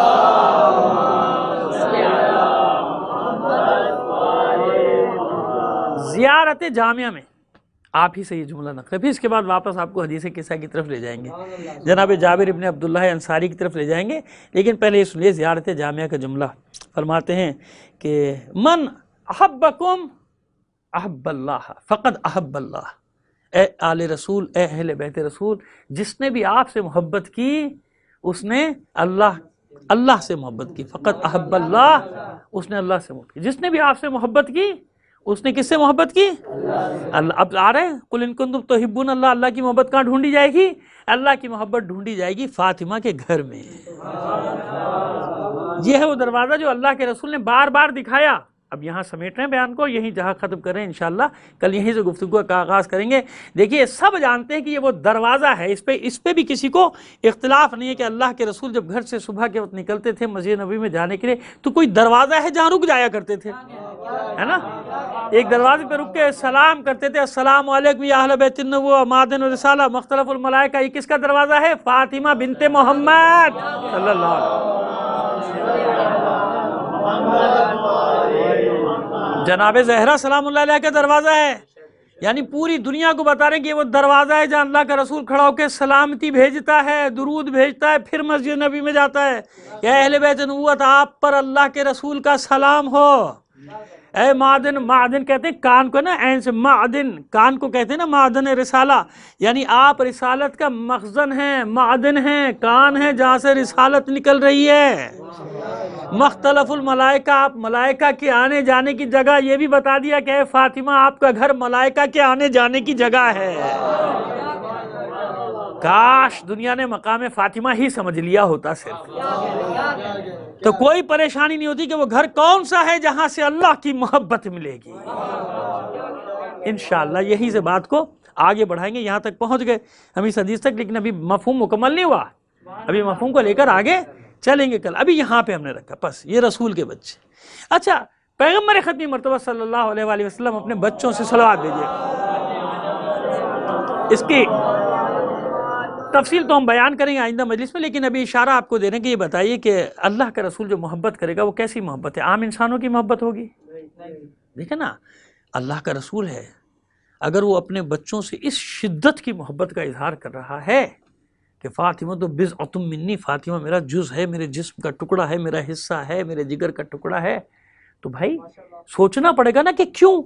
زیارت جامعہ میں آپ ہی سے یہ جملہ نقل ہے، پھر اس کے بعد واپس آپ کو حدیث قصہ کی طرف لے جائیں گے، جناب جابر ابن عبداللہ انصاری کی طرف لے جائیں گے. لیکن پہلے یہ سنیے زیارت جامعہ کا جملہ. فرماتے ہیں کہ من احبکم احب اللہ فقد احب اللہ. اے آل رسول، اے اہل بیت رسول، جس نے بھی آپ سے محبت کی اس نے اللہ اللہ سے محبت کی. فقد احب اللہ، اس نے اللہ سے محبت کی. جس نے بھی آپ سے محبت کی اس نے کس سے محبت کی؟ اللہ. اب آ رہے ہیں قل ان کنتم تحبون اللہ. اللہ کی محبت کہاں ڈھونڈی جائے گی؟ اللہ کی محبت ڈھونڈی جائے گی فاطمہ کے گھر میں. یہ ہے وہ دروازہ جو اللہ کے رسول نے بار بار دکھایا. اب یہاں سمیٹ رہے ہیں بیان کو, یہیں جہاں ختم کر رہے ہیں انشاءاللہ, کل یہیں سے گفتگو کا آغاز کریں گے. دیکھیے سب جانتے ہیں کہ یہ وہ دروازہ ہے, اس پہ اس پہ بھی کسی کو اختلاف نہیں ہے کہ اللہ کے رسول جب گھر سے صبح کے وقت نکلتے تھے مسجد نبوی میں جانے کے لیے تو کوئی دروازہ ہے جہاں رک جایا کرتے تھے, ہے نا. ایک دروازے پہ رک کے سلام کرتے تھے, السلام علیکم یا اہل بیت النبوہ معدن الرسالہ مختلف الملائکہ. یہ کس کا دروازہ ہے؟ فاطمہ بنت محمد صلی اللہ علیہ جناب زہرا سلام اللہ علیہ کا دروازہ ہے. یعنی پوری دنیا کو بتا رہے ہیں کہ یہ وہ دروازہ ہے جہاں اللہ کا رسول کھڑا ہو کے سلامتی بھیجتا ہے, درود بھیجتا ہے, پھر مسجد نبی میں جاتا ہے. یا اہل بیت نبوت آپ پر اللہ کے رسول کا سلام ہو. اے معدن, معدن کہتے ہیں کان کو نا, عین سے معدن, کان کو کہتے ہیں نا معدن رسالہ, یعنی آپ رسالت کا مخزن ہیں, معدن ہیں, کان ہیں جہاں سے رسالت نکل رہی ہے. مختلف الملائکہ, آپ ملائکہ کے آنے جانے کی جگہ. یہ بھی بتا دیا کہ اے فاطمہ آپ کا گھر ملائکہ کے آنے جانے کی جگہ ہے. کاش دنیا نے مقام فاطمہ ہی سمجھ لیا ہوتا صرف, تو کوئی پریشانی نہیں ہوتی کہ وہ گھر کون سا ہے جہاں سے اللہ کی محبت ملے گی. انشاءاللہ یہی سے بات کو آگے بڑھائیں گے. یہاں تک پہنچ گئے ہم اس حدیث تک, لیکن ابھی مفہوم مکمل نہیں ہوا, ابھی مفہوم کو لے کر آگے چلیں گے کل. ابھی یہاں پہ ہم نے رکھا بس یہ رسول کے بچے. اچھا, پیغمبر ختمی مرتبہ صلی اللہ علیہ وآلہ وسلم اپنے بچوں سے صلوات بھیجیے. اس کی تفصیل تو ہم بیان کریں گے آئندہ مجلس میں, لیکن ابھی اشارہ آپ کو دے رہے ہیں کہ یہ بتائیے کہ اللہ کا رسول جو محبت کرے گا وہ کیسی محبت ہے؟ عام انسانوں کی محبت ہوگی؟ دیکھیں نا, اللہ کا رسول ہے, اگر وہ اپنے بچوں سے اس شدت کی محبت کا اظہار کر رہا ہے کہ فاطمہ تو بضعۃ منی, فاطمہ میرا جز ہے, میرے جسم کا ٹکڑا ہے, میرا حصہ ہے, میرے جگر کا ٹکڑا ہے, تو بھائی سوچنا پڑے گا نا کہ کیوں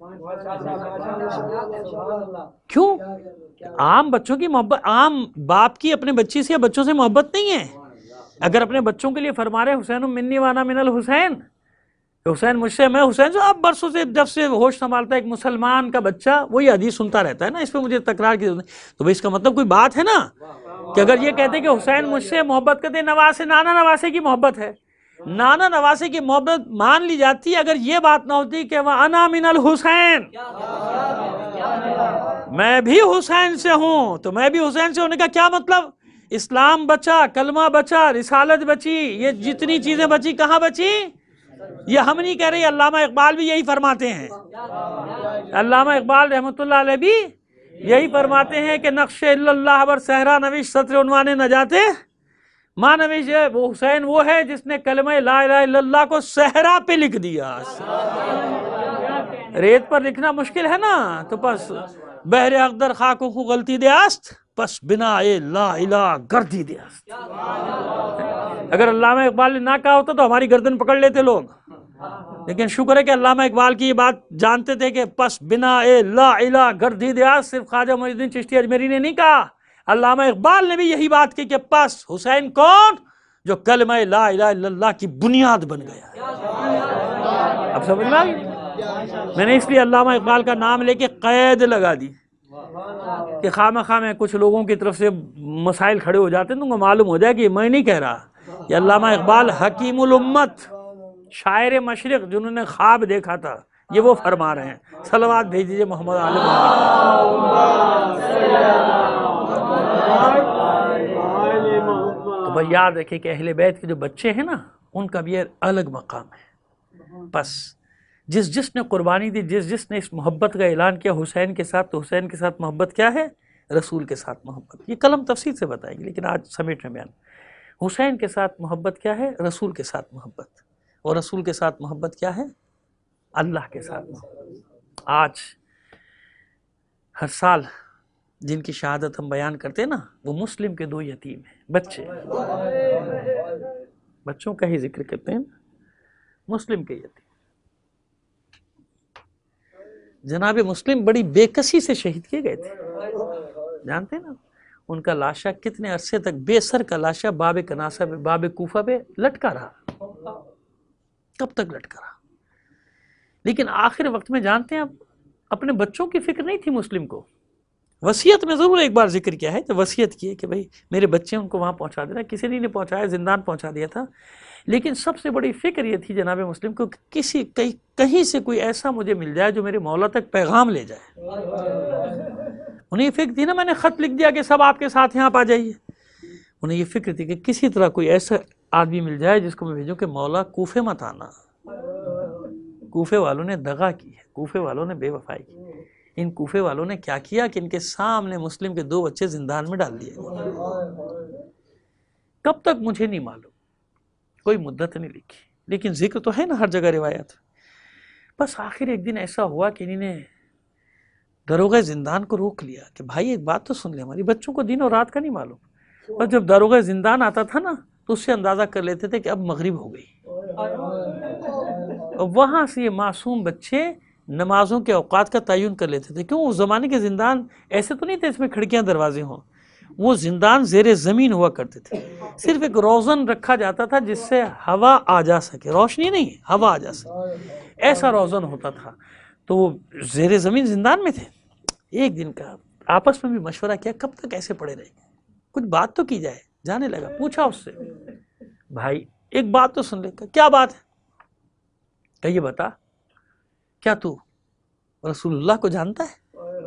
کیوں عام بچوں کی محبت, عام باپ کی اپنے بچی سے یا بچوں سے محبت نہیں ہے. اگر اپنے بچوں کے لیے فرما رہے حسین منی وانا من الحسین, حسین مجھ سے میں حسین سے, اب برسوں سے جب سے ہوش سنبھالتا ہے ایک مسلمان کا بچہ وہی حدیث سنتا رہتا ہے نا, اس پہ مجھے تکرار کی ضرورت نہیں. تو بھائی اس کا مطلب کوئی بات ہے نا, کہ اگر یہ کہتے کہ حسین مجھ سے محبت کرتے, نواسے نانا نواسے کی محبت ہے, نانا نواسے کی محبت مان لی جاتی. اگر یہ بات نہ ہوتی کہ وَأَنَا مِنَ الْحُسَيْن, میں بھی حسین سے ہوں, تو میں بھی حسین سے ہونے کا کیا مطلب؟ اسلام بچا, کلمہ بچا, رسالت بچی, یہ جتنی چیزیں بچی کہاں بچی؟ یہ ہم نہیں کہہ رہے, علامہ اقبال بھی یہی فرماتے ہیں. علامہ اقبال رحمۃ اللہ علیہ بھی یہی فرماتے ہیں کہ نقش اللہ بر صحرا نویش سطر عنوان نجاتے ماں نویش, وہ حسین وہ ہے جس نے کلمہ لا الہ الا اللہ کو صحرا پہ لکھ دیا. ریت پر لکھنا مشکل ہے نا, تو بس بحر اقدر خاکوں کو غلطی دیاست, پس بنا اے لا الہ گردی دیاست. اگر علامہ اقبال نے نہ کہا ہوتا تو ہماری گردن پکڑ لیتے لوگ, لیکن شکر ہے کہ علامہ اقبال کی یہ بات جانتے تھے کہ پس بنا اے لا الہ گردی دیاست صرف خواجہ معین الدین چشتی اجمیری نے نہیں کہا, علامہ اقبال نے بھی یہی بات کی کہ پس حسین کون؟ جو کلمہ لا الہ الا اللہ کی بنیاد بن گیا. اب سمجھ میں آئی؟ میں نے اس لیے علامہ اقبال کا نام لے کے قید لگا دی کہ خواہ مخواہ میں کچھ لوگوں کی طرف سے مسائل کھڑے ہو جاتے ہیں, تم کو معلوم ہو جائے کہ میں نہیں کہہ رہا, یہ علامہ اقبال حکیم الامت, شاعر مشرق جنہوں نے خواب دیکھا تھا, یہ وہ فرما رہے ہیں. صلوات بھیج دیجیے محمد عالم. تو بھائی یاد رکھیں کہ اہل بیت کے جو بچے ہیں نا ان کا بھی الگ مقام ہے. بس جس جس نے قربانی دی, جس جس نے اس محبت کا اعلان کیا حسین کے ساتھ, تو حسین کے ساتھ محبت کیا ہے؟ رسول کے ساتھ محبت. یہ کلم تفصیل سے بتائیں گے, لیکن آج سمیٹ میں بیان. حسین کے ساتھ محبت کیا ہے؟ رسول کے ساتھ محبت. اور رسول کے ساتھ محبت کیا ہے؟ اللہ کے ساتھ محبت. آج ہر سال جن کی شہادت ہم بیان کرتے ہیں نا, وہ مسلم کے دو یتیم ہیں, بچے, بچوں کا ہی ذکر کرتے ہیں, مسلم کے یتیم. جناب مسلم بڑی بے کسی سے شہید کیے گئے تھے, جانتے ہیں نا, ان کا لاشا کتنے عرصے تک بے سر کا لاشا باب کناسہ پہ, باب کوفہ پہ لٹکا رہا, کب تک لٹکا رہا. لیکن آخر وقت میں جانتے ہیں, اب اپنے بچوں کی فکر نہیں تھی مسلم کو. وصیت میں ضرور ایک بار ذکر کیا ہے, تو وصیت کی ہے کہ بھائی میرے بچے ان کو وہاں پہنچا دینا, کسی نے نہیں پہنچایا, زندان پہنچا دیا تھا. لیکن سب سے بڑی فکر یہ تھی جناب مسلم کو کہ کسی کہیں کہیں سے کوئی ایسا مجھے مل جائے جو میرے مولا تک پیغام لے جائے. انہیں یہ فکر تھی نا، میں نے خط لکھ دیا کہ سب آپ کے ساتھ یہاں پہ آ جائیے. انہیں یہ فکر تھی کہ کسی طرح کوئی ایسا آدمی مل جائے جس کو میں بھیجوں کہ مولا کوفے مت آنا. کوفے والوں نے دغا کی ہے، کوفے والوں نے بے وفائی کی. ان کوفے والوں نے کیا کیا کہ ان کے سامنے مسلم کے دو بچے زندان میں ڈال دیے. کب تک مجھے نہیں معلوم، کوئی مدت نہیں لکھی، لیکن ذکر تو ہے نا ہر جگہ روایت. بس آخر ایک دن ایسا ہوا کہ انہوں نے داروغہ زندان کو روک لیا کہ بھائی ایک بات تو سن لے، ہماری بچوں کو دن اور رات کا نہیں معلوم. اور جب داروغہ زندان آتا تھا نا تو اس سے اندازہ کر لیتے تھے کہ اب مغرب ہو گئی. اور وہاں سے یہ معصوم بچے نمازوں کے اوقات کا تعین کر لیتے تھے. کیوں؟ اس زمانے کے زندان ایسے تو نہیں تھے اس میں کھڑکیاں دروازے ہوں، وہ زندان زیر زمین ہوا کرتے تھے. صرف ایک روزن رکھا جاتا تھا جس سے ہوا آ جا سکے، روشنی نہیں، ہوا آ جا سکے، ایسا روزن ہوتا تھا. تو وہ زیر زمین زندان میں تھے. ایک دن کا آپس میں بھی مشورہ کیا کب تک ایسے پڑے رہیں گے، کچھ بات تو کی جائے. جانے لگا، پوچھا اس سے بھائی ایک بات تو سن لے. کیا بات ہے؟ کہ یہ بتا کیا تو رسول اللہ کو جانتا ہے؟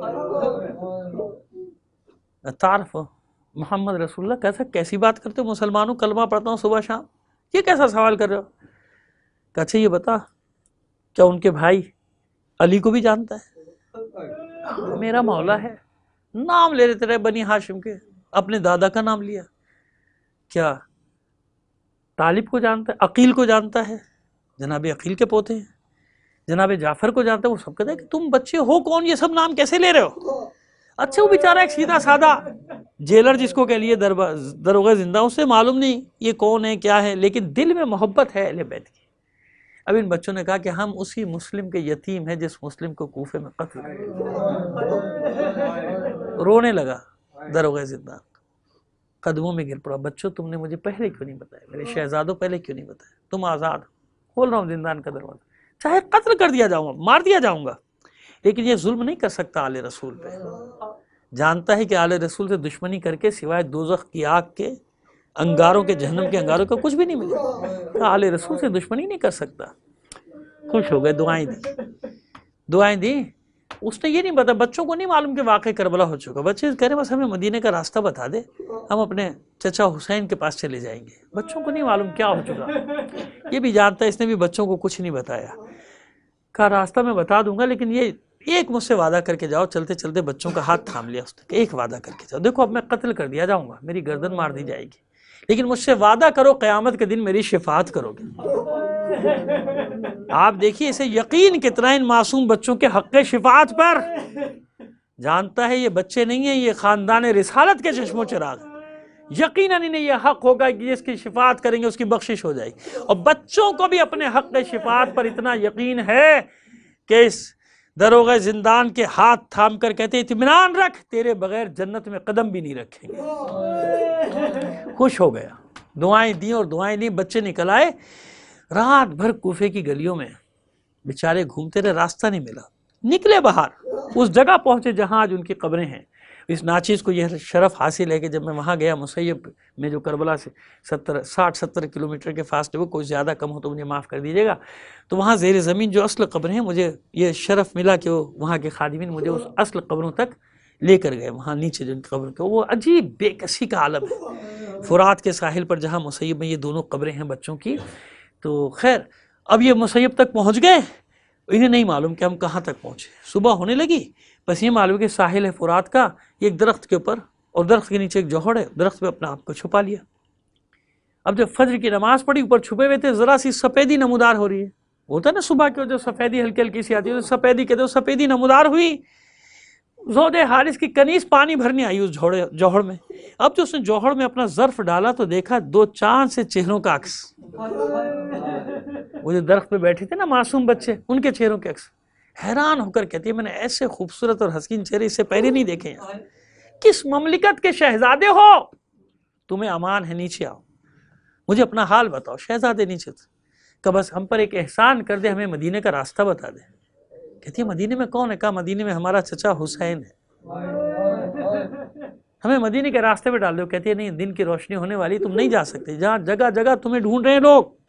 تعارف محمد رسول اللہ. کیسا کیسی بات کرتے ہو؟ مسلمانوں کلمہ پڑھتا ہوں صبح شام، یہ کیسا سوال کر رہے ہو؟ کہ اچھا یہ بتا کیا ان کے بھائی علی کو بھی جانتا ہے؟ میرا مولا ہے. نام لے لیتے رہے بنی ہاشم کے، اپنے دادا کا نام لیا. کیا طالب کو جانتا ہے؟ عقیل کو جانتا ہے؟ جناب عقیل کے پوتے ہیں. جناب جعفر کو جانتا ہے. وہ سب کہتے ہیں کہ تم بچے ہو کون، یہ سب نام کیسے لے رہے ہو؟ اچھا وہ بیچارہ ایک سیدھا سادہ جیلر جس کو کہہ لیے داروغہ زندہ، اس سے معلوم نہیں یہ کون ہے کیا ہے، لیکن دل میں محبت ہے اہل بیت کی. اب ان بچوں نے کہا کہ ہم اسی مسلم کے یتیم ہیں جس مسلم کو کوفے میں قتل کیا. رونے لگا داروغہ زندہ، قدموں میں گر پڑا. بچوں تم نے مجھے پہلے کیوں نہیں بتایا، میرے شہزادوں پہلے کیوں نہیں بتایا؟ تم آزاد کھول رہا ہوں زندان کا دروازہ، چاہے قتل کر دیا جاؤں گا، مار دیا جاؤں گا، لیکن یہ ظلم نہیں کر سکتا آل رسول پہ. جانتا ہے کہ آل رسول سے دشمنی کر کے سوائے دوزخ کی آگ کے انگاروں کے، جہنم کے انگاروں کا کچھ بھی نہیں ملے. آل رسول سے دشمنی نہیں کر سکتا. خوش ہو گئے، دعائیں دی دعائیں دی اس نے یہ نہیں بتا، بچوں کو نہیں معلوم کہ واقع کربلا ہو چکا. بچے کہہ رہے بس ہمیں مدینے کا راستہ بتا دے، ہم اپنے چچا حسین کے پاس چلے جائیں گے. بچوں کو نہیں معلوم کیا ہو چکا. یہ بھی جانتا ہے، اس نے بھی بچوں کو کچھ نہیں بتایا. کہا راستہ میں بتا دوں گا، لیکن یہ ایک مجھ سے وعدہ کر کے جاؤ. چلتے چلتے بچوں کا ہاتھ تھام لیا اس نے کہ ایک وعدہ کر کے جاؤ، دیکھو اب میں قتل کر دیا جاؤں گا، میری گردن مار دی جائے گی، لیکن مجھ سے وعدہ کرو قیامت کے دن میری شفاعت کرو گے. آپ دیکھیے اسے یقین کتنا ان معصوم بچوں کے حق شفاعت پر. جانتا ہے یہ بچے نہیں ہیں، یہ خاندان رسالت کے چشم و چراغ. یقیناً انہیں یہ حق ہوگا کہ جس کی شفاعت کریں گے اس کی بخشش ہو جائے گی. اور بچوں کو بھی اپنے حق شفاعت پر اتنا یقین ہے کہ اس داروغہ زندان کے ہاتھ تھام کر کہتے ہیں اطمینان رکھ، تیرے بغیر جنت میں قدم بھی نہیں رکھیں گے. خوش ہو گیا، دعائیں دیں اور دعائیں دیں. بچے نکل آئے، رات بھر کوفے کی گلیوں میں بیچارے گھومتے رہے، راستہ نہیں ملا. نکلے باہر، اس جگہ پہنچے جہاں آج ان کی قبریں ہیں. اس ناچیز کو یہ شرف حاصل ہے کہ جب میں وہاں گیا مسیب میں، جو کربلا سے ستر ساٹھ ستر کلومیٹر کے فاصلے، وہ کوئی زیادہ کم ہو تو مجھے معاف کر دیجیے گا، تو وہاں زیر زمین جو اصل قبریں ہیں، مجھے یہ شرف ملا کہ وہ وہاں کے خادمین مجھے اس اصل قبروں تک لے کر گئے. وہاں نیچے جو ان کی قبر کے، وہ عجیب بے کسی کا عالم ہے. فرات کے ساحل پر جہاں مسیب میں یہ دونوں قبریں ہیں بچوں کی. تو خیر اب یہ مسیب تک پہنچ گئے، انہیں نہیں معلوم کہ ہم کہاں تک پہنچے. صبح ہونے لگی، بس یہ معلوم کہ ساحل ہے فرات کا، ایک درخت کے اوپر، اور درخت کے نیچے ایک جوہر ہے، درخت پہ اپنا آپ کو چھپا لیا. اب جب فجر کی نماز پڑھی، اوپر چھپے ہوئے تھے، ذرا سی سفیدی نمودار ہو رہی ہے. ہوتا ہے نا صبح کے جو سفیدی ہلکی ہلکی سی آتی ہے، سفیدی کہتے ہیں، سفیدی نمودار ہوئی. زوج حارث کی کنیز پانی بھرنے آئی اس جوہر میں. اب جو اس نے جوہر میں اپنا ظرف ڈالا تو دیکھا دو چاند سے چہروں کا عکس. وہ جو درخت پہ بیٹھے تھے نا معصوم بچے، ان کے چہروں کے عکس. حیران ہو کر کہتی ہے میں نے ایسے خوبصورت اور حسین چہرے اس سے پہلے نہیں دیکھے ہیں. کس مملکت کے شہزادے ہو؟ تمہیں امان ہے، نیچے آؤ، مجھے اپنا حال بتاؤ. شہزادے نیچے تھے. کہ بس ہم پر ایک احسان کر دے، ہمیں مدینے کا راستہ بتا دے. کہتی ہے مدینے میں کون ہے؟ کہا مدینے میں ہمارا چچا حسین ہے، ہمیں مدینے کے راستے پہ ڈال دو. کہتی ہے نہیں، دن کی روشنی ہونے والی، تم نہیں جا سکتے، جہاں جگہ جگہ تمہیں ڈھونڈ رہے ہیں لوگ.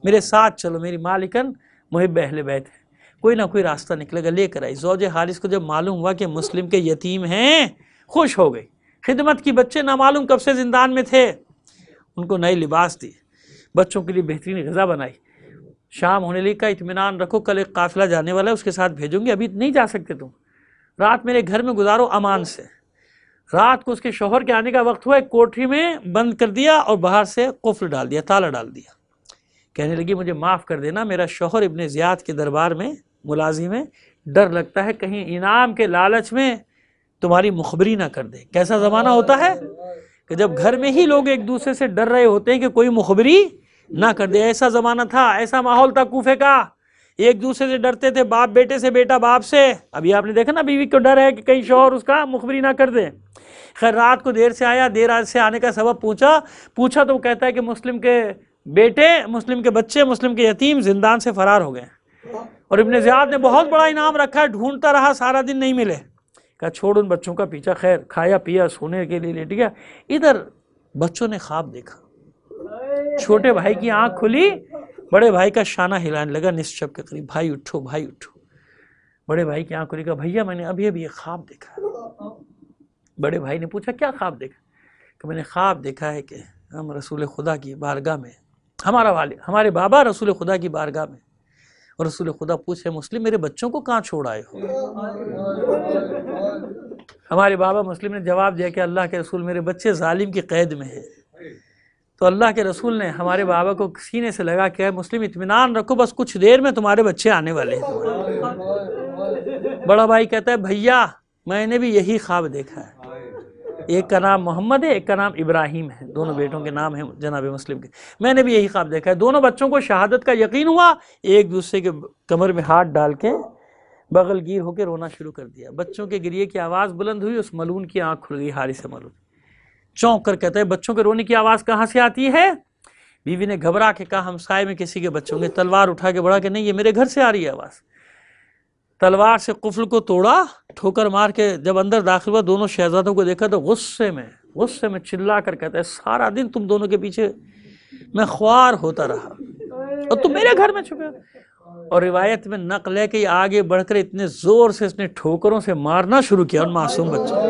میرے ساتھ چلو، میری مالکن محب اہل بیت ہے، کوئی نہ کوئی راستہ نکلے گا۔ لے کر آئی۔ زوج حارث کو جب معلوم ہوا کہ مسلم کے یتیم ہیں، خوش ہو گئی۔ خدمت کی، بچے نامعلوم کب سے زندان میں تھے، ان کو نئے لباس دی، بچوں کے لیے بہترین غذا بنائی۔ شام ہونے لگی، کا اطمینان رکھو، کل ایک قافلہ جانے والا ہے، اس کے ساتھ بھیجوں گی، ابھی نہیں جا سکتے تم، رات میرے گھر میں گزارو امان سے۔ رات کو اس کے شوہر کے آنے کا وقت ہوا، ایک کوٹری میں بند کر دیا اور باہر سے قفل ڈال دیا، تالا ڈال دیا۔ کہنے لگی مجھے معاف کر دینا، میرا شوہر ابن زیاد کے دربار میں ملازم ہے، ڈر لگتا ہے کہیں انعام کے لالچ میں تمہاری مخبری نہ کر دے۔ کیسا زمانہ ہوتا ہے کہ جب گھر میں ہی لوگ ایک دوسرے سے ڈر رہے ہوتے ہیں کہ کوئی مخبری نہ کر دے۔ ایسا زمانہ تھا، ایسا ماحول تھا کوفے کا، ایک دوسرے سے ڈرتے تھے، باپ بیٹے سے، بیٹا باپ سے۔ ابھی آپ نے دیکھا نا بیوی کو ڈر ہے کہ کہیں شوہر اس کا مخبری نہ کر دے۔ خیر رات کو دیر سے آیا، دیر رات سے آنے کا سبب پوچھا پوچھا تو وہ کہتا ہے کہ مسلم کے بیٹے، مسلم کے بچے، مسلم کے یتیم زندان سے فرار ہو گئے، اور ابن زیاد نے بہت بڑا انعام رکھا ہے، ڈھونڈتا رہا، سارا دن نہیں ملے۔ کہا چھوڑ ان بچوں کا پیچھا، خیر کھایا پیا، سونے کے لیے لیٹ گیا۔ ادھر بچوں نے خواب دیکھا، چھوٹے بھائی کی آنکھ کھلی، بڑے بھائی کا شانہ ہلانے لگا نصف شب کے قریب، بھائی اٹھو بھائی اٹھو۔ بڑے بھائی کی آنکھ کھلی، کہا بھیا میں نے ابھی ابھی ایک خواب دیکھا۔ بڑے بھائی نے پوچھا کیا خواب دیکھا؟ کہ میں نے خواب دیکھا ہے کہ ہم رسول خدا کی بارگاہ میں، ہمارا والد ہمارے بابا رسول خدا کی بارگاہ میں، اور رسول خدا پوچھے مسلم میرے بچوں کو کہاں چھوڑ آئے ہو؟ ہمارے بابا مسلم نے جواب دیا کہ اللہ کے رسول میرے بچے ظالم کی قید میں ہیں۔ تو اللہ کے رسول نے ہمارے بابا کو سینے سے لگا کہ مسلم اطمینان رکھو، بس کچھ دیر میں تمہارے بچے آنے والے ہیں۔ بڑا بھائی کہتا ہے بھیا میں نے بھی یہی خواب دیکھا ہے، ایک کا نام محمد ہے، ایک کا نام ابراہیم ہے، دونوں بیٹوں کے نام ہیں جناب مسلم کے، میں نے بھی یہی خواب دیکھا ہے۔ دونوں بچوں کو شہادت کا یقین ہوا، ایک دوسرے کے کمر میں ہاتھ ڈال کے بغل گیر ہو کے رونا شروع کر دیا۔ بچوں کے گریے کی آواز بلند ہوئی، اس ملون کی آنکھ کھل گئی، حارث ملون چونک کر کہتا ہے بچوں کے رونے کی آواز کہاں سے آتی ہے؟ بیوی نے گھبرا کے کہا ہمسائے میں کسی کے بچوں کے۔ تلوار اٹھا کے بڑھا کہ نہیں یہ میرے گھر سے آ رہی ہے آواز۔ تلوار سے قفل کو توڑا، ٹھوکر مار کے جب اندر داخل ہوا، دونوں شہزادوں کو دیکھا تو غصے میں غصے میں چلا کر کہتا ہے سارا دن تم دونوں کے پیچھے میں خوار ہوتا رہا اور تم میرے گھر میں چھپے ہو۔ اور روایت میں نقل ہے کہ یہ آگے بڑھ کر اتنے زور سے اس نے ٹھوکروں سے مارنا شروع کیا ان معصوم بچوں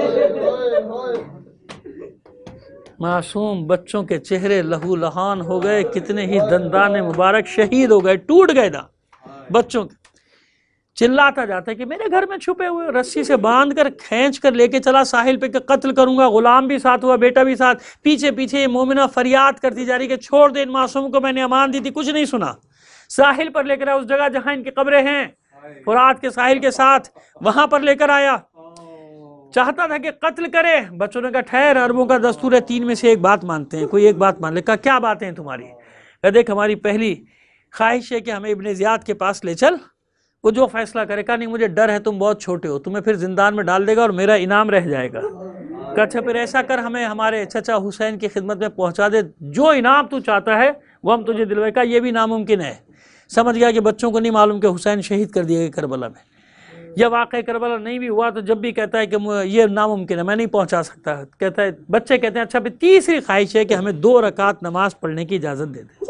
معصوم بچوں کے چہرے لہو لہان ہو گئے، کتنے ہی دندان مبارک شہید ہو گئے، ٹوٹ گئے دا بچوں کے۔ چلاتا جاتا ہے کہ میرے گھر میں چھپے ہوئے، رسی سے باندھ کر کھینچ کر لے کے چلا ساحل پہ کہ قتل کروں گا، غلام بھی ساتھ ہوا، بیٹا بھی ساتھ، پیچھے پیچھے یہ مومنہ فریاد کرتی جا رہی کہ چھوڑ دے ان معصوم کو، میں نے امان دی تھی، کچھ نہیں سنا۔ ساحل پر لے کر آیا، اس جگہ جہاں ان کی قبریں ہیں فرات کے ساحل کے ساتھ، وہاں پر لے کر آیا، چاہتا تھا کہ قتل کرے۔ بچوں نے کہا ٹھہر، عربوں کا دستور ہے تین میں سے ایک بات مانتے ہیں، کوئی ایک بات مان لے۔ کہا کیا باتیں ہیں تمہاری؟ کہا دیکھ ہماری پہلی خواہش ہے کہ ہمیں ابن زیاد کے پاس لے چل، وہ جو فیصلہ کرے۔ کہا نہیں مجھے ڈر ہے تم بہت چھوٹے ہو، تمہیں پھر زندان میں ڈال دے گا اور میرا انعام رہ جائے گا۔ کہا اچھا پھر ایسا کر ہمیں ہمارے چچا حسین کی خدمت میں پہنچا دے، جو انعام تو چاہتا ہے وہ ہم تجھے دلوائے۔ کہا یہ بھی ناممکن ہے۔ سمجھ گیا کہ بچوں کو نہیں معلوم کہ حسین شہید کر دیے گئے کربلا میں، یہ واقعہ کربلا نہیں بھی ہوا تو جب بھی کہتا ہے کہ یہ ناممکن ہے، میں نہیں پہنچا سکتا، کہتا ہے بچے کہتے ہیں اچھا پھر تیسری خواہش ہے کہ ہمیں دو رکعت نماز پڑھنے کی اجازت دے دے۔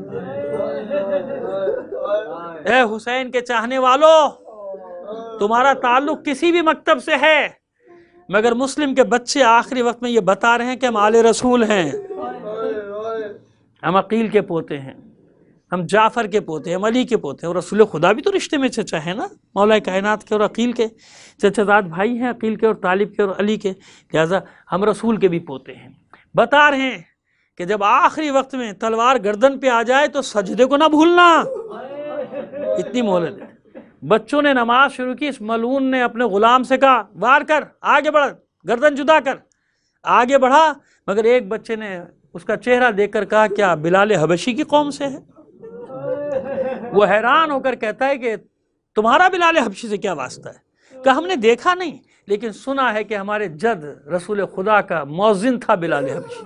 اے حسین کے چاہنے والوں، تمہارا تعلق کسی بھی مکتب سے ہے، مگر مسلم کے بچے آخری وقت میں یہ بتا رہے ہیں کہ ہم آل رسول ہیں، ہم عقیل کے پوتے ہیں، ہم جعفر کے پوتے ہیں، ہم علی کے پوتے ہیں، اور رسول خدا بھی تو رشتے میں چچا ہے نا، مولا کائنات کے اور عقیل کے چچا زاد بھائی ہیں، عقیل کے اور طالب کے اور علی کے، لہذا ہم رسول کے بھی پوتے ہیں۔ بتا رہے ہیں کہ جب آخری وقت میں تلوار گردن پہ آ جائے تو سجدے کو نہ بھولنا، اتنی مہلت ہے۔ بچوں نے نماز شروع کی، اس ملعون نے اپنے غلام سے کہا وار کر، آگے بڑھ، گردن جدا کر۔ آگے بڑھا، مگر ایک بچے نے اس کا چہرہ دیکھ کر کہا کیا بلال حبشی کی قوم سے ہے؟ وہ حیران ہو کر کہتا ہے کہ تمہارا بلال حبشی سے کیا واسطہ ہے؟ کہ ہم نے دیکھا نہیں لیکن سنا ہے کہ ہمارے جد رسول خدا کا مؤذن تھا بلال حبشی۔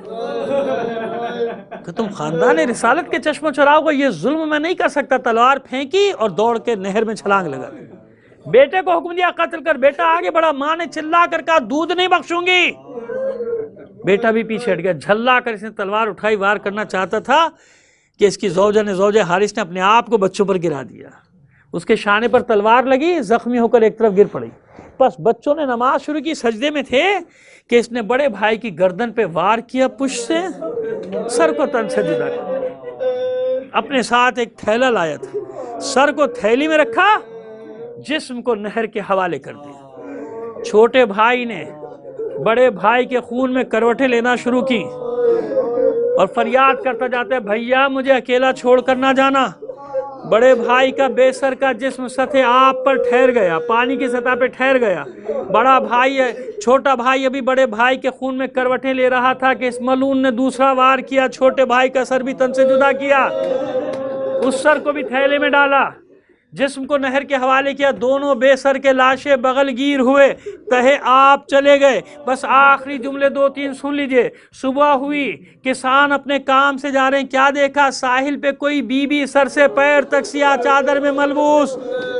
کہ تم خاندان رسالت کے چشم و چراغ کو یہ ظلم میں نہیں کر سکتا۔ تلوار پھینکی اور دوڑ کے نہر میں چھلانگ لگا، بیٹے کو حکم دیا قتل کر۔ بیٹا آگے بڑھا، ماں نے چلا کر کہا دودھ نہیں بخشوں گی۔ بیٹا بھی پیچھے ہٹ گیا، جھلا کر اس نے تلوار اٹھائی، وار کرنا چاہتا تھا کہ اس کی زوجہ نے زوجہ حارث نے اپنے آپ کو بچوں پر گرا دیا، اس کے شانے پر تلوار لگی، زخمی ہو کر ایک طرف گر پڑی۔ بس بچوں نے نماز شروع کی، سجدے میں تھے کہ اس نے بڑے بھائی کی گردن پہ وار کیا، پشت سے سر کو تن سے جدا کیا۔ اپنے ساتھ ایک تھیلا لایا تھا، سر کو تھیلی میں رکھا، جسم کو نہر کے حوالے کر دیا۔ چھوٹے بھائی نے بڑے بھائی کے خون میں کروٹیں لینا شروع کی اور فریاد کرتا جاتا ہے، بھیا مجھے اکیلا چھوڑ کر نہ جانا۔ بڑے بھائی کا بے سر کا جسم سطح آب پر ٹھہر گیا، پانی کی سطح پہ ٹھہر گیا۔ بڑا بھائی چھوٹا بھائی ابھی بڑے بھائی کے خون میں کروٹیں لے رہا تھا کہ اس ملعون نے دوسرا وار کیا، چھوٹے بھائی کا سر بھی تن سے جدا کیا، اس سر کو بھی تھیلے میں ڈالا، جسم کو نہر کے حوالے کیا۔ دونوں بے سر کے لاشیں بغل گیر ہوئے، تہے آپ چلے گئے۔ بس آخری جملے دو تین سن لیجئے۔ صبح ہوئی، کسان اپنے کام سے جا رہے ہیں، کیا دیکھا؟ ساحل پہ کوئی بی بی سر سے پیر تک سیاہ چادر میں ملبوس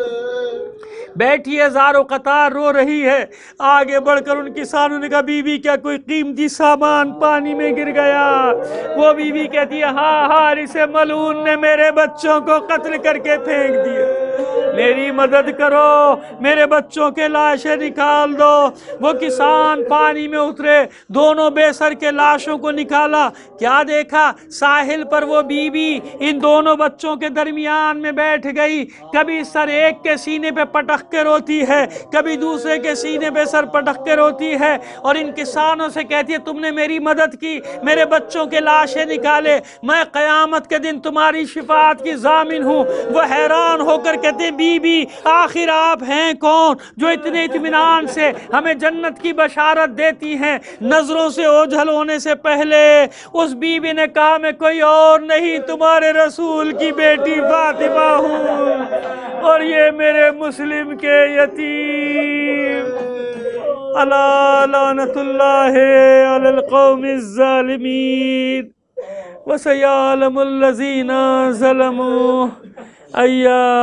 بیٹھی ہے، زار و قطار رو رہی ہے۔ آگے بڑھ کر ان کسانوں نے کہا، بی بی کیا کوئی قیمتی سامان پانی میں گر گیا؟ وہ بی بی کہتی ہے، ہاں حارث ملعون نے میرے بچوں کو قتل کر کے پھینک دیا، میری مدد کرو، میرے بچوں کے لاشیں نکال دو۔ وہ کسان پانی میں اترے، دونوں بے سر کے لاشوں کو نکالا۔ کیا دیکھا؟ ساحل پر وہ بی بی ان دونوں بچوں کے درمیان میں بیٹھ گئی، کبھی سر ایک کے سینے پہ پٹخ کے روتی ہے، کبھی دوسرے کے سینے پہ سر پٹخ کے روتی ہے، اور ان کسانوں سے کہتی ہے، تم نے میری مدد کی، میرے بچوں کے لاشیں نکالے، میں قیامت کے دن تمہاری شفاعت کی ضامن ہوں۔ وہ حیران ہو کر کہتے ہیں، بی بی آخر آپ ہیں کون جو اتنے اطمینان سے ہمیں جنت کی بشارت دیتی ہیں؟ نظروں سے اوجھل ہونے سے پہلے اس بی بی نے کہا، میں کوئی اور نہیں، تمہارے رسول کی بیٹی فاطمہ ہوں، اور یہ میرے مسلم کے یتیم۔ الا لعنت اللہ علی القوم الظالمین وسیعلم الذین ظلموا۔